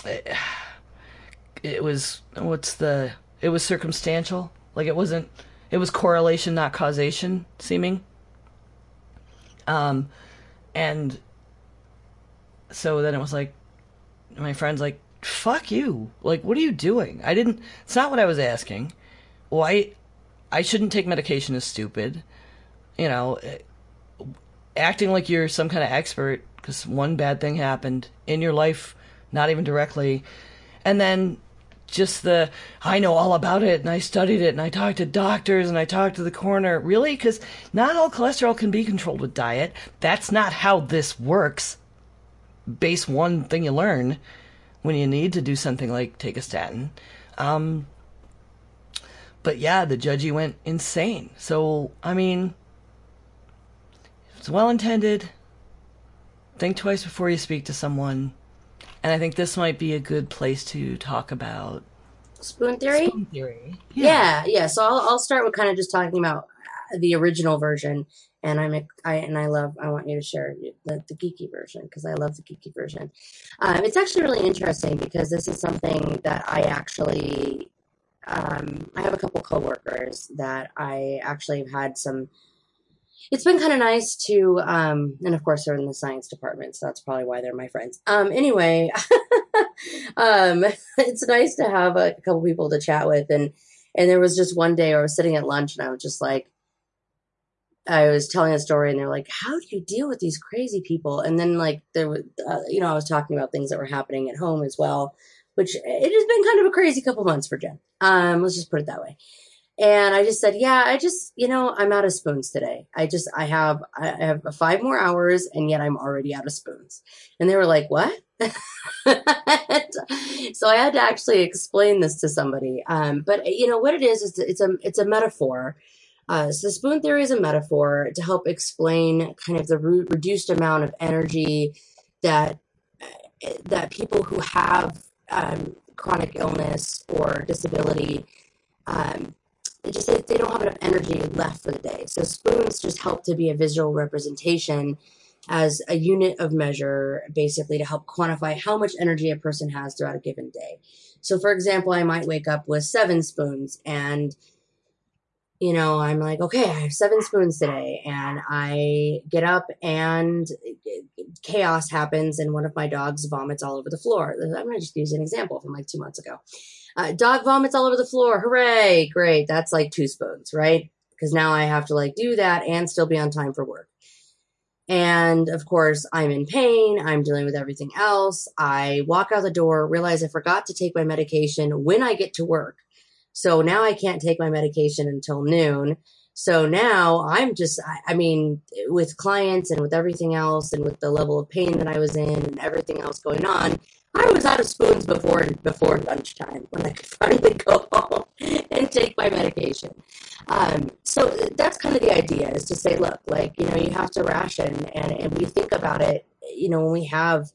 it, it was, what's the, it was circumstantial. Like it wasn't, it was correlation, not causation seeming. Um, and so then it was like, my friend's like, fuck you. Like, what are you doing? I didn't, it's not what I was asking. Why, I shouldn't take medication is stupid. You know, acting like you're some kind of expert because one bad thing happened in your life, not even directly. And then just the, I know all about it and I studied it and I talked to doctors and I talked to the coroner. Really? Because not all cholesterol can be controlled with diet. That's not how this works. Base one thing you learn when you need to do something like take a statin. Um, but yeah, the judgy went insane. So, I mean, it's well-intended. Think twice before you speak to someone. And I think this might be a good place to talk about spoon theory. Spoon theory. Yeah, yeah. yeah. So I'll I'll start with kind of just talking about the original version, and I'm I and I love. I want you to share the, the geeky version because I love the geeky version. Um, it's actually really interesting because this is something that I actually. Um, I have a couple coworkers that I actually have had some. It's been kind of nice to, um, and of course they're in the science department, so that's probably why they're my friends. Um, anyway, um, it's nice to have a couple people to chat with. And, and there was just one day where I was sitting at lunch and I was just like, I was telling a story and they're like, how do you deal with these crazy people? And then like there was, uh, you know, I was talking about things that were happening at home as well, which it has been kind of a crazy couple months for Jen. Um, let's just put it that way. And I just said, yeah, I just, you know, I'm out of spoons today. I just, I have, I have five more hours and yet I'm already out of spoons. And they were like, what? So I had to actually explain this to somebody. Um, but you know what it is, is it's a, it's a metaphor. Uh, so the spoon theory is a metaphor to help explain kind of the re- reduced amount of energy that, that people who have, um, chronic illness or disability, um, They just they don't have enough energy left for the day. So spoons just help to be a visual representation as a unit of measure, basically to help quantify how much energy a person has throughout a given day. So for example, I might wake up with seven spoons and, you know, I'm like, okay, I have seven spoons today. And I get up and chaos happens and one of my dogs vomits all over the floor. I'm going to just use an example from like two months ago. Uh, dog vomits all over the floor. Hooray. Great. That's like two spoons, right? Because now I have to like do that and still be on time for work. And of course, I'm in pain. I'm dealing with everything else. I walk out the door, realize I forgot to take my medication when I get to work. So now I can't take my medication until noon. So now I'm just, I, I mean, with clients and with everything else and with the level of pain that I was in and everything else going on, I was out of spoons before before lunchtime when I could finally go home and take my medication. Um, so that's kind of the idea, is to say, look, like, you know, you have to ration. And, and we think about it, you know, when we have,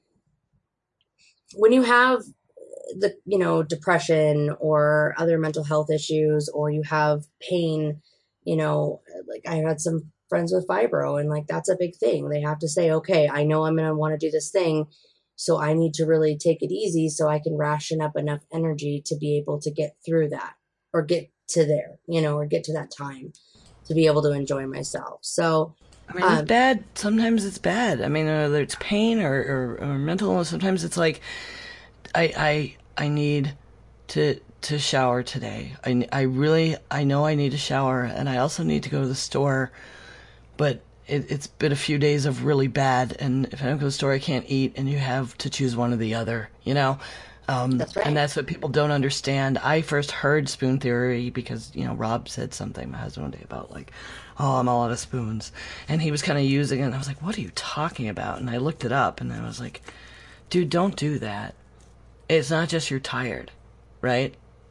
when you have the, you know, depression or other mental health issues, or you have pain, you know, like I had some friends with fibro, and like, that's a big thing. They have to say, okay, I know I'm going to want to do this thing. So I need to really take it easy so I can ration up enough energy to be able to get through that, or get to there, you know, or get to that time to be able to enjoy myself. So, I mean, it's um, bad. Sometimes it's bad. I mean, whether it's pain or, or, or mental illness, sometimes it's like, I, I, I need to, to shower today. I, I really, I know I need to shower, and I also need to go to the store, but It, it's been a few days of really bad, and if I don't go to the store, I can't eat, and you have to choose one or the other, you know? Um, that's right. And that's what people don't understand. I first heard spoon theory because, you know, Rob said something, my husband, one day about, like, oh, I'm all out of spoons. And he was kind of using it, and I was like, what are you talking about? And I looked it up, and I was like, dude, don't do that. It's not just you're tired, right?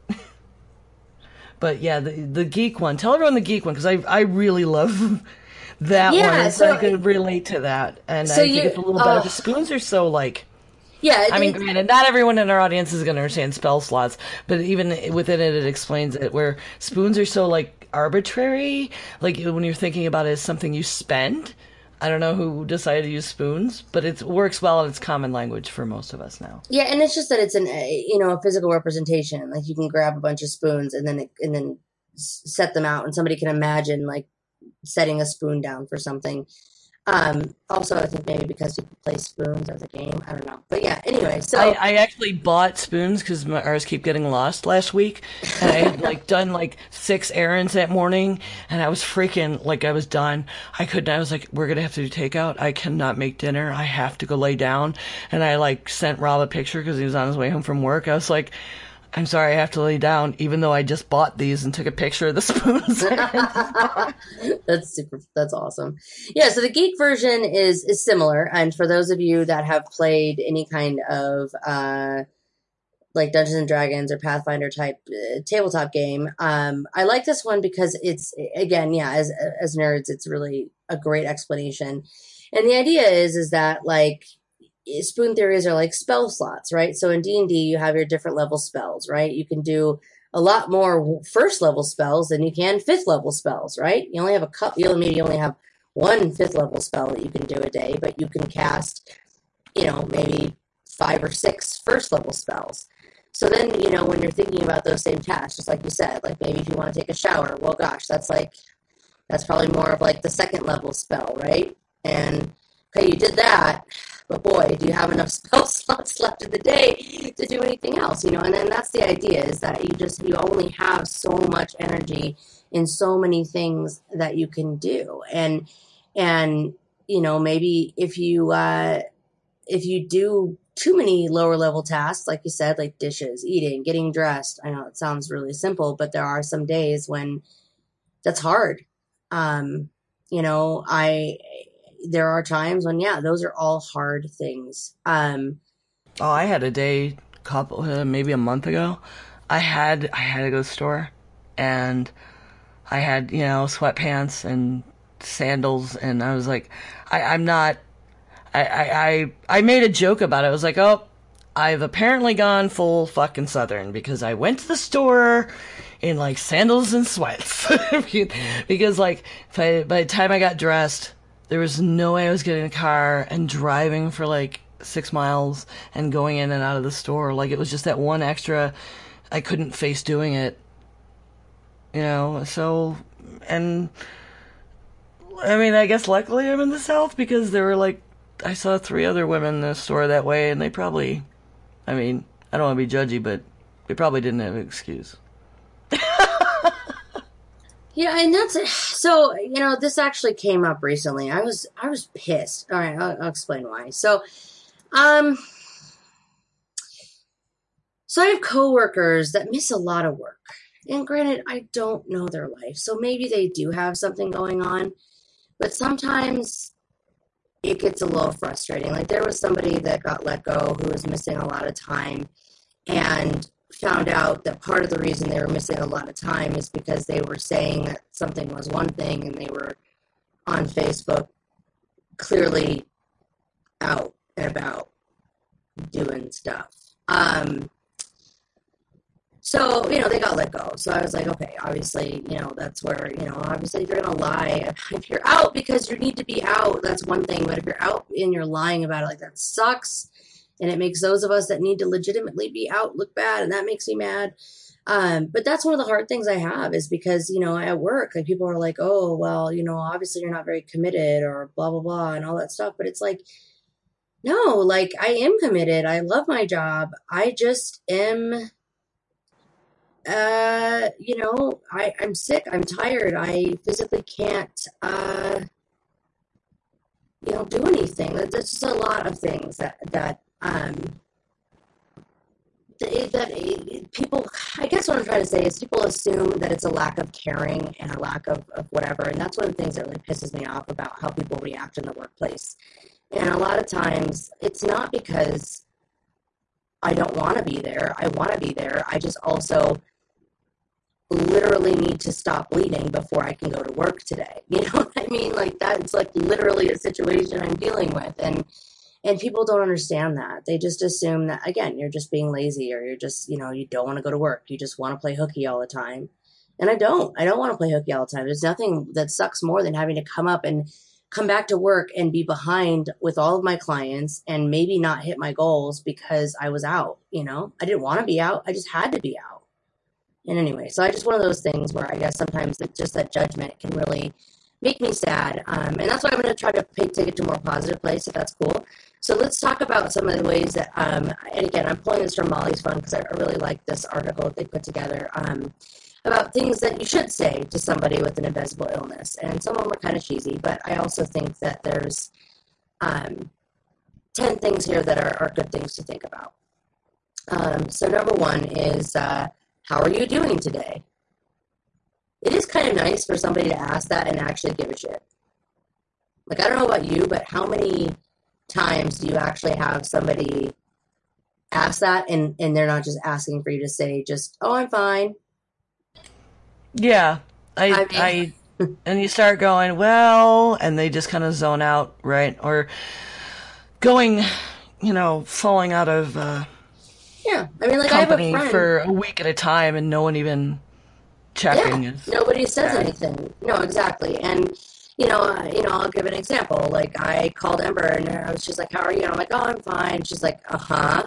But, yeah, the, the geek one. Tell everyone the geek one, because I, I really love... that yeah, one, so I could relate to that, and so I think it's a little better. Uh, the spoons are so like, yeah. I mean, granted, not everyone in our audience is going to understand spell slots, but even within it, it explains it. Where spoons are so like arbitrary, like when you're thinking about it as something you spend, I don't know who decided to use spoons, but it works well and it's common language for most of us now. Yeah, and it's just that it's an a, you know a physical representation. Like you can grab a bunch of spoons and then it, and then set them out, and somebody can imagine like setting a spoon down for something. Um, also, I think maybe because people play spoons as a game. I don't know. But yeah, anyway. So I, I actually bought spoons because ours keep getting lost last week. And I had like done like six errands that morning and I was freaking like I was done. I couldn't, I was like, we're going to have to do takeout. I cannot make dinner. I have to go lay down. And I like sent Rob a picture because he was on his way home from work. I was like, I'm sorry, I have to lay down, even though I just bought these and took a picture of the spoons. That's super. That's awesome. Yeah. So the geek version is is similar, and for those of you that have played any kind of uh, like Dungeons and Dragons or Pathfinder type uh, tabletop game, um, I like this one because it's again, yeah, as as nerds, it's really a great explanation, and the idea is is that like. Spoon theories are like spell slots, right? So in D and D, you have your different level spells, right? You can do a lot more first level spells than you can fifth level spells, right? You only have a couple, you maybe only have one fifth level spell that you can do a day, but you can cast, you know, maybe five or six first level spells. So then, you know, when you're thinking about those same tasks, just like you said, like maybe if you want to take a shower, well, gosh, that's like, that's probably more of like the second level spell, right? And okay, you did that. But boy, do you have enough spell slots left in the day to do anything else, you know? And then that's the idea is that you just, you only have so much energy in so many things that you can do. And, and, you know, maybe if you, uh, if you do too many lower level tasks, like you said, like dishes, eating, getting dressed, I know it sounds really simple, but there are some days when that's hard. Um, you know, I, there are times when, yeah, those are all hard things. Um, oh, I had a day, couple, uh, maybe a month ago. I had I had to go to the store, and I had you know sweatpants and sandals, and I was like, I, I'm not. I, I I I made a joke about it. I was like, oh, I've apparently gone full fucking Southern because I went to the store in like sandals and sweats because like by, by the time I got dressed. There was no way I was getting in a car and driving for like six miles and going in and out of the store. Like it was just that one extra, I couldn't face doing it. You know, so, and I mean, I guess luckily I'm in the South because there were like, I saw three other women in the store that way and they probably, I mean, I don't want to be judgy, but they probably didn't have an excuse. Yeah, and that's so. You know, this actually came up recently. I was I was pissed. All right, I'll, I'll explain why. So, um, so I have coworkers that miss a lot of work, and granted, I don't know their life, so maybe they do have something going on, but sometimes it gets a little frustrating. Like there was somebody that got let go who was missing a lot of time, and found out that part of the reason they were missing a lot of time is because they were saying that something was one thing and they were on Facebook clearly out and about doing stuff. Um, so, you know, they got let go. So I was like, okay, obviously, you know, that's where, you know, obviously if you're going to lie, if you're out because you need to be out, that's one thing. But if you're out and you're lying about it, like that sucks. And it makes those of us that need to legitimately be out look bad. And that makes me mad. Um, but that's one of the hard things I have is because, you know, at work, like people are like, oh, well, you know, obviously you're not very committed or blah, blah, blah, and all that stuff. But it's like, no, like I am committed. I love my job. I just am, uh, you know, I, I'm sick. I'm tired. I physically can't, uh, you know, do anything. That's just a lot of things that, that, um, that, that people, I guess what I'm trying to say is people assume that it's a lack of caring and a lack of, of whatever. And that's one of the things that really pisses me off about how people react in the workplace. And a lot of times it's not because I don't want to be there. I want to be there. I just also literally need to stop bleeding before I can go to work today. You know what I mean? Like that's like literally a situation I'm dealing with. And And people don't understand that. They just assume that, again, you're just being lazy or you're just, you know, you don't want to go to work. You just want to play hooky all the time. And I don't. I don't want to play hooky all the time. There's nothing that sucks more than having to come up and come back to work and be behind with all of my clients and maybe not hit my goals because I was out, you know, I didn't want to be out. I just had to be out. And anyway, so I just one of those things where I guess sometimes it's just that judgment can really make me sad. Um, and that's why I'm going to try to pay, take it to a more positive place, if that's cool. So let's talk about some of the ways that, um, and again, I'm pulling this from Molly's Fun because I really like this article that they put together. Um, about things that you should say to somebody with an invisible illness. And some of them are kind of cheesy, but I also think that there's um, ten things here that are, are good things to think about. Um, so number one is, uh, how are you doing today? It is kind of nice for somebody to ask that and actually give a shit. Like, I don't know about you, but how many times do you actually have somebody ask that and, and they're not just asking for you to say just, oh, I'm fine. Yeah, I, I, mean, I, and you start going, well, and they just kind of zone out, right? Or going, you know, falling out of uh, yeah. I mean, like company I have a friend, for a week at a time, and no one even checking. Yeah, is nobody says bad. anything. No, exactly. And you know, uh, you know, I'll give an example. Like I called Ember, and I was just like, "How are you?" And I'm like, "Oh, I'm fine." She's like, "Uh huh."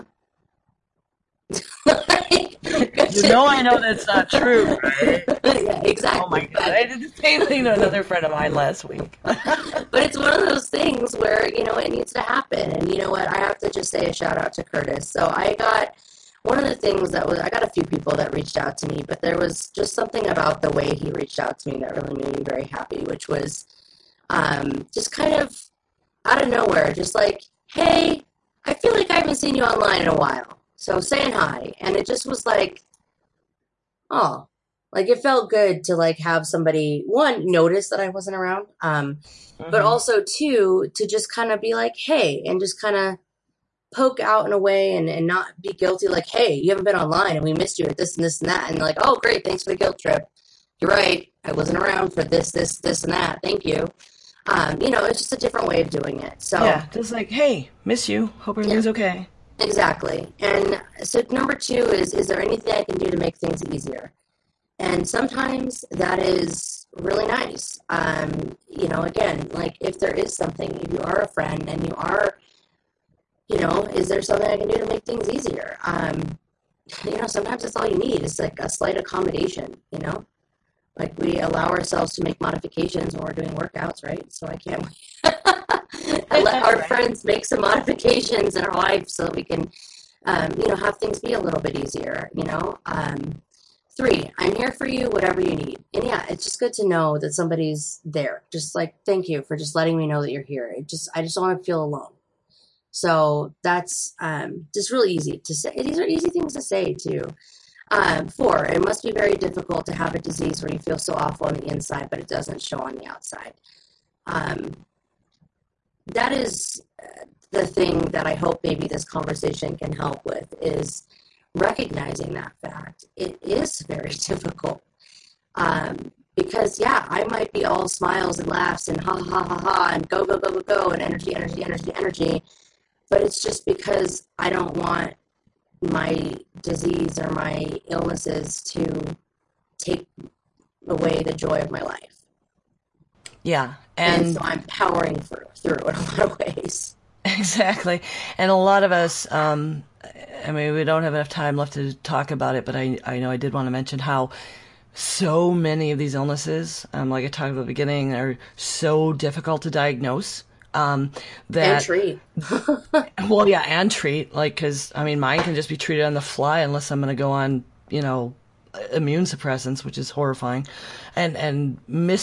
like, you know, I know that's not true, right? Yeah, exactly. Oh my god, I did the same thing to another friend of mine last week. But it's one of those things where, you know, it needs to happen. And you know what? I have to just say a shout out to Curtis. So I got one of the things that was, I got a few people that reached out to me, but there was just something about the way he reached out to me that really made me very happy, which was um, just kind of out of nowhere, just like, hey, I feel like I haven't seen you online in a while. So saying hi. And it just was like, oh, like it felt good to like have somebody, one, notice that I wasn't around. Um, mm-hmm. But also two, to just kind of be like, hey, and just kind of poke out in a way and, and not be guilty. Like, hey, you haven't been online and we missed you at this and this and that. And like, oh, great. Thanks for the guilt trip. You're right. I wasn't around for this, this, this, and that. Thank you. Um, you know, it's just a different way of doing it. So yeah, just like, hey, miss you. Hope everything's yeah. okay. Exactly. And so number two is, is there anything I can do to make things easier? And sometimes that is really nice. Um, you know, again, like if there is something, if you are a friend and you are, you know, is there something I can do to make things easier? Um, you know, sometimes that's all you need is like a slight accommodation, you know? Like we allow ourselves to make modifications when we're doing workouts, right? So I can't I let our right. friends make some modifications in our life so that we can, um, you know, have things be a little bit easier, you know? Um, three, I'm here for you, whatever you need. And yeah, it's just good to know that somebody's there. Just like, thank you for just letting me know that you're here. It just, I just don't want to feel alone. So that's um, just really easy to say. These are easy things to say too. Um, four, it must be very difficult to have a disease where you feel so awful on the inside, but it doesn't show on the outside. Um, that is the thing that I hope maybe this conversation can help with is recognizing that fact. It is very difficult. Um, because yeah, I might be all smiles and laughs and ha ha ha ha and go, go, go, go, go and energy, energy, energy, energy. But it's just because I don't want my disease or my illnesses to take away the joy of my life. Yeah. And, and so I'm powering through, through in a lot of ways. Exactly. And a lot of us, um, I mean, we don't have enough time left to talk about it, but I, I know I did want to mention how so many of these illnesses, um, like I talked about at the beginning, are so difficult to diagnose. Um, that, and treat. Well, yeah, and treat. Like, because, I mean, mine can just be treated on the fly unless I'm going to go on, you know, immune suppressants, which is horrifying. And, and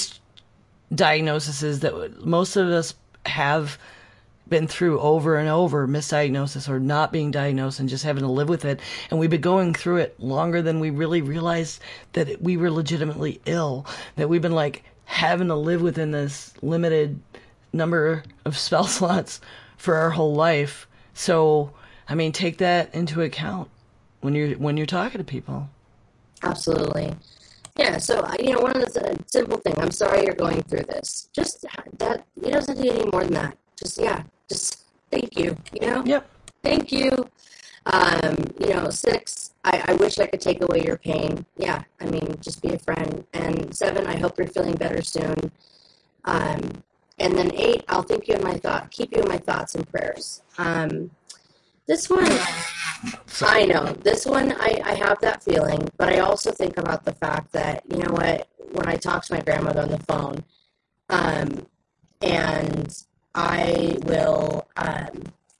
misdiagnoses that most of us have been through over and over, misdiagnosis or not being diagnosed and just having to live with it. And we've been going through it longer than we really realized that we were legitimately ill, that we've been like having to live within this limited number of spell slots for our whole life. So, I mean, take that into account when you're when you're talking to people. Absolutely. Yeah, so, you know, one of the simple thing, I'm sorry you're going through this. Just that, it doesn't need any more than that. Just, yeah, just thank you, you know? Yep. Thank you. Um, you know, six, I, I wish I could take away your pain. Yeah, I mean, just be a friend. And seven, I hope you're feeling better soon. Um, And then eight, I'll think you in my thought, keep you in my thoughts and prayers. Um, this one, I know, this one, I, I have that feeling, but I also think about the fact that, you know what, when I talk to my grandmother on the phone, um, and I will, um,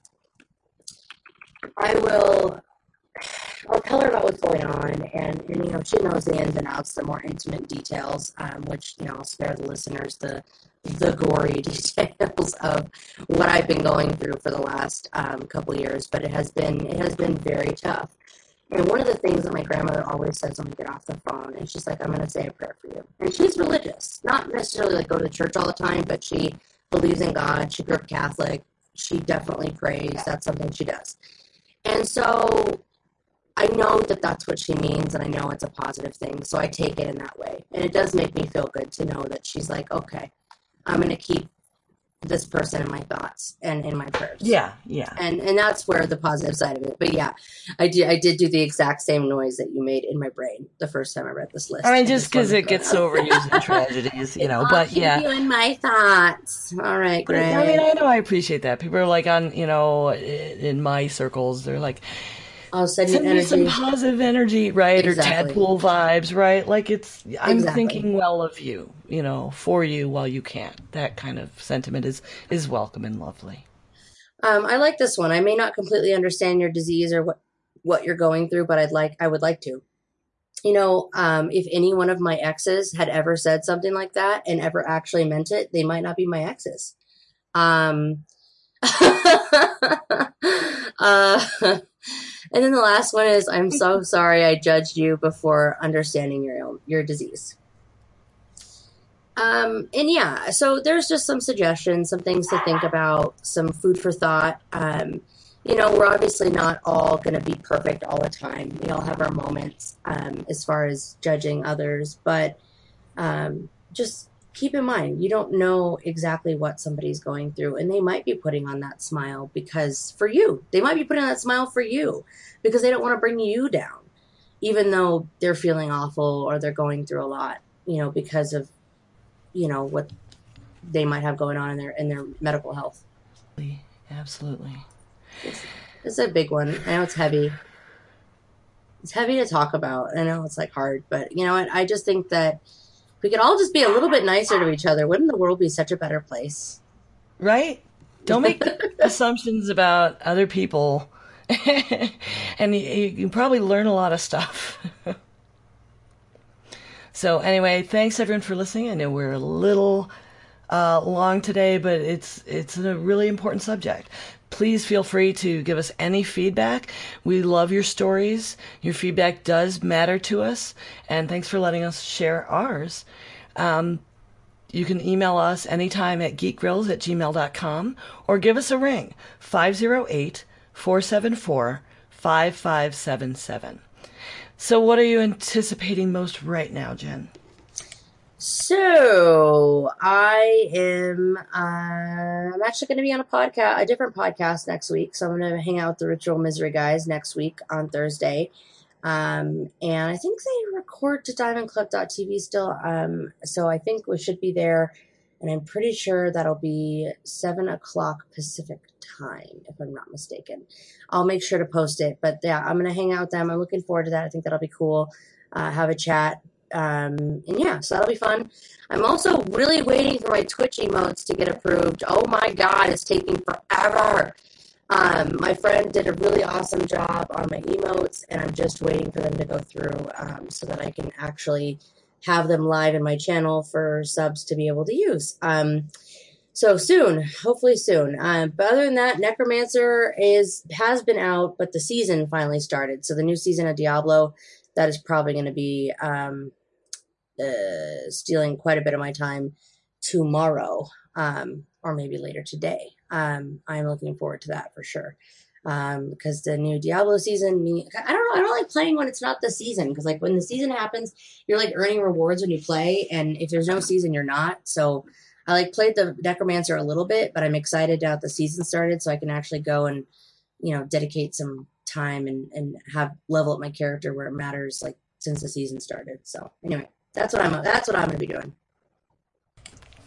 I will, I'll tell her about what's going on, and, and, you know, she knows the ins and outs, the more intimate details, um, which, you know, I'll spare the listeners the the gory details of what I've been going through for the last um, couple years, but it has been, it has been very tough. And one of the things that my grandmother always says when we get off the phone, and she's like, I'm going to say a prayer for you. And she's religious, not necessarily like go to church all the time, but she believes in God. She grew up Catholic. She definitely prays. That's something she does. And so I know that that's what she means, and I know it's a positive thing, so I take it in that way. And it does make me feel good to know that she's like, okay, I'm going to keep this person in my thoughts and in my prayers. Yeah, yeah. And and that's where the positive side of it. But yeah, I did I did do the exact same noise that you made in my brain the first time I read this list. I mean, just because it gets so overused in tragedies, you know. I'll but keep yeah, you in my thoughts. All right, great. I mean, I know I appreciate that. People are like on, you know, in my circles, they're like, I'll send you send me energy. some positive energy, right? Exactly. Or Tadpool vibes, right? Like it's, I'm Exactly. thinking well of you, you know, for you while you can. That kind of sentiment is is welcome and lovely. Um, I like this one. I may not completely understand your disease or what what you're going through, but I'd like I would like to. You know, um, if any one of my exes had ever said something like that and ever actually meant it, they might not be my exes. Um, uh, and then the last one is, I'm so sorry I judged you before understanding your your disease. Um, and yeah, so there's just some suggestions, some things to think about, some food for thought. Um, you know, we're obviously not all going to be perfect all the time. We all have our moments um, as far as judging others, but um, just keep in mind, you don't know exactly what somebody's going through, and they might be putting on that smile because for you, they might be putting on that smile for you because they don't want to bring you down, even though they're feeling awful or they're going through a lot, you know, because of, you know, what they might have going on in their, in their medical health. Absolutely. It's, it's a big one. I know it's heavy. It's heavy to talk about. I know it's like hard, but you know what? I just think that we could all just be a little bit nicer to each other. Wouldn't the world be such a better place? Right? Don't make assumptions about other people. And you, you can probably learn a lot of stuff. So anyway, thanks everyone for listening. I know we're a little uh, long today, but it's it's a really important subject. Please feel free to give us any feedback. We love your stories. Your feedback does matter to us. And thanks for letting us share ours. Um, you can email us anytime at geekgrills at gmail dot com or give us a ring, five oh eight, four seven four, five five seven seven. So what are you anticipating most right now, Jen? So I am, uh, I'm actually going to be on a podcast, a different podcast next week. So I'm going to hang out with the Ritual Misery guys next week on Thursday. Um, and I think they record to diamond club dot t v still. Um, so I think we should be there. And I'm pretty sure that'll be seven o'clock Pacific time, if I'm not mistaken. I'll make sure to post it. But yeah, I'm going to hang out with them. I'm looking forward to that. I think that'll be cool. Uh, have a chat. Um, and yeah, so that'll be fun. I'm also really waiting for my Twitch emotes to get approved. Oh my God, it's taking forever. Um, my friend did a really awesome job on my emotes, and I'm just waiting for them to go through um, so that I can actually have them live in my channel for subs to be able to use. Um, so soon, hopefully soon. Um, but other than that, Necromancer is has been out, but the season finally started. So the new season of Diablo, that is probably going to be um, uh, stealing quite a bit of my time tomorrow, um, or maybe later today. Um, I'm looking forward to that for sure. Um, because the new Diablo season, me, I don't know, I don't like playing when it's not the season, because like when the season happens, you're like earning rewards when you play, and if there's no season, you're not. So I like played the Necromancer a little bit, but I'm excited now that the season started, so I can actually go and, you know, dedicate some time and, and have level up my character where it matters, like since the season started. So anyway, that's what I'm, that's what I'm going to be doing.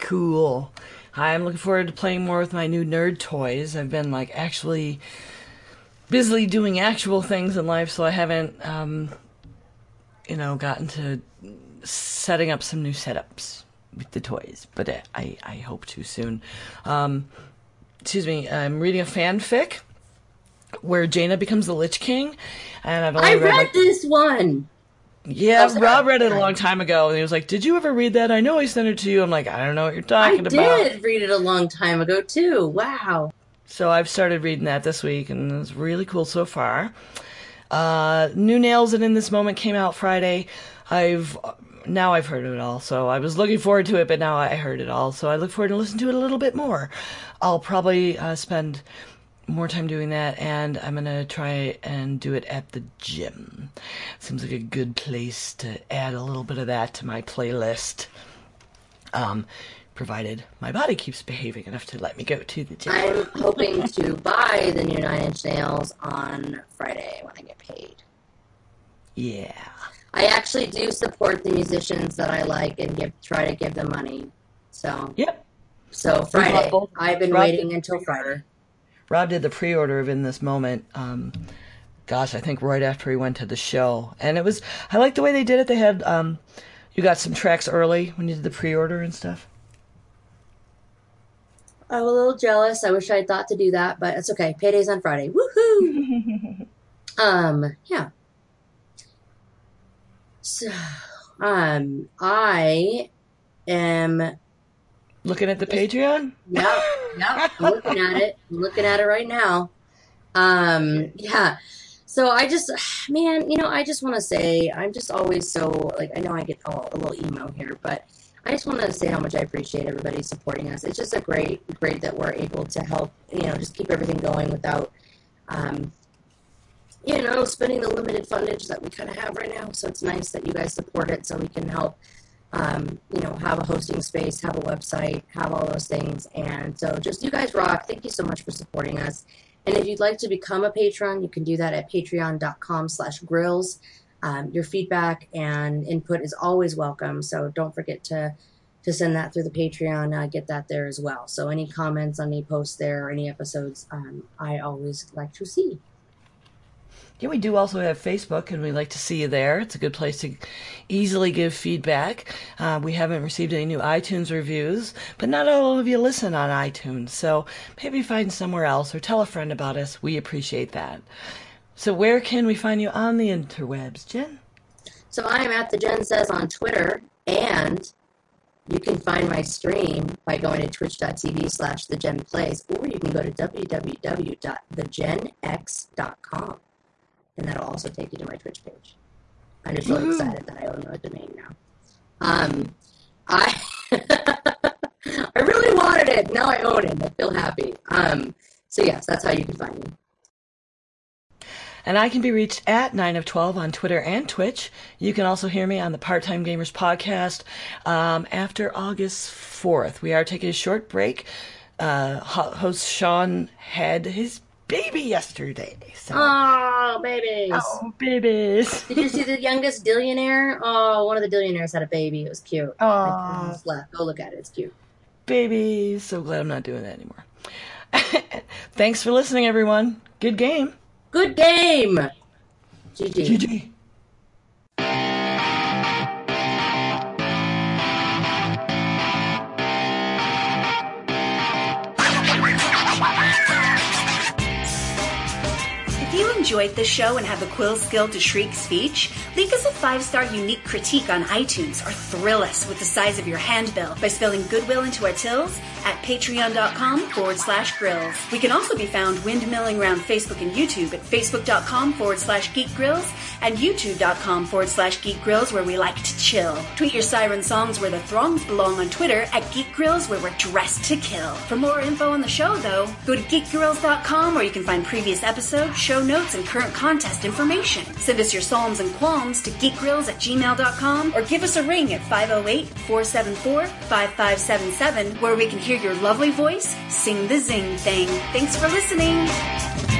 Cool. I'm looking forward to playing more with my new nerd toys. I've been like actually busily doing actual things in life, so I haven't, um, you know, gotten to setting up some new setups with the toys. But I, I hope to soon. Um, excuse me. I'm reading a fanfic where Jaina becomes the Lich King, and I've only I read, read like, this one. Yeah, Oh, Rob read it a long time ago, and he was like, "Did you ever read that? I know I sent it to you." I'm like, "I don't know what you're talking I about." did read it a long time ago too. Wow. So I've started reading that this week, and it's really cool so far. Uh, New Nails and In This Moment came out Friday. I've now I've heard it all, so I was looking forward to it, but now I heard it all, so I look forward to listening to it a little bit more. I'll probably uh, spend more time doing that, and I'm gonna try and do it at the gym. Seems like a good place to add a little bit of that to my playlist. Um, provided my body keeps behaving enough to let me go to the gym. I'm hoping to buy the new Nine Inch Nails on Friday when I get paid. Yeah. I actually do support the musicians that I like and give try to give them money. So Yep. So Friday. Both- I've been Rob waiting did- until Friday. Rob did the pre-order of In This Moment. Um, gosh, I think right after he went to the show, and it was. I like the way they did it. They had um, you got some tracks early when you did the pre-order and stuff. I'm a little jealous. I wish I had thought to do that, but it's okay. Payday's on Friday. Woohoo! um, yeah. So, um, I am Looking at the Patreon. Yeah, yeah. I'm looking at it. I'm looking at it right now. Um, yeah. So I just, man, you know, I just want to say, I'm just always so, like, I know I get all, a little emo here, but I just want to say how much I appreciate everybody supporting us. It's just a great, great that we're able to help, you know, just keep everything going without, um, you know, spending the limited fundage that we kind of have right now. So it's nice that you guys support it so we can help, um, you know, have a hosting space, have a website, have all those things. And so just, you guys rock. Thank you so much for supporting us. And if you'd like to become a patron, you can do that at patreon.com slash grills. Um, your feedback and input is always welcome. So don't forget to, to send that through the Patreon. Uh, get that there as well. So any comments on any posts there or any episodes, um, I always like to see. Yeah, we do also have Facebook, and we'd like to see you there. It's a good place to easily give feedback. Uh, we haven't received any new iTunes reviews, but not all of you listen on iTunes, so maybe find somewhere else or tell a friend about us. We appreciate that. So where can we find you on the interwebs, Jen? So I am at the Jen Says on Twitter, and you can find my stream by going to twitch.tv slash the Jen Plays, or you can go to w w w dot the gen x dot com. And that'll also take you to my Twitch page. I'm just really Woo-hoo. excited that I own a domain now. Um, I I really wanted it. Now I own it. I feel happy. Um, so yes, that's how you can find me. And I can be reached at nine of twelve on Twitter and Twitch. You can also hear me on the Part-Time Gamers podcast um, after August fourth. We are taking a short break. Uh, ho- host Sean had his baby yesterday. So. Oh, babies. Oh, babies. Did you see the youngest Dillionaire? Oh, one of the Dillionaires had a baby. It was cute. Aw. Like, just left. Go look at it. It's cute. Babies. So glad I'm not doing that anymore. Thanks for listening, everyone. Good game. Good game. G G. G G. If you enjoyed the show and have the quill skill to shriek speech, leave us a five-star unique critique on iTunes or thrill us with the size of your handbill by spelling goodwill into our tills at patreon.com forward slash grills. We can also be found windmilling around Facebook and YouTube at facebook.com forward slash geek grills and youtube.com forward slash geek grills, where we like to chill. Tweet your siren songs where the throngs belong on Twitter at geek grills, where we're dressed to kill. For more info on the show, though, go to geek grills dot com, where you can find previous episodes, show notes, and current contest information. Send us your psalms and qualms to geekgrills at gmail dot com, or give us a ring at five oh eight, four seven four, five five seven seven, where we can hear your lovely voice sing the zing thing. Thanks for listening.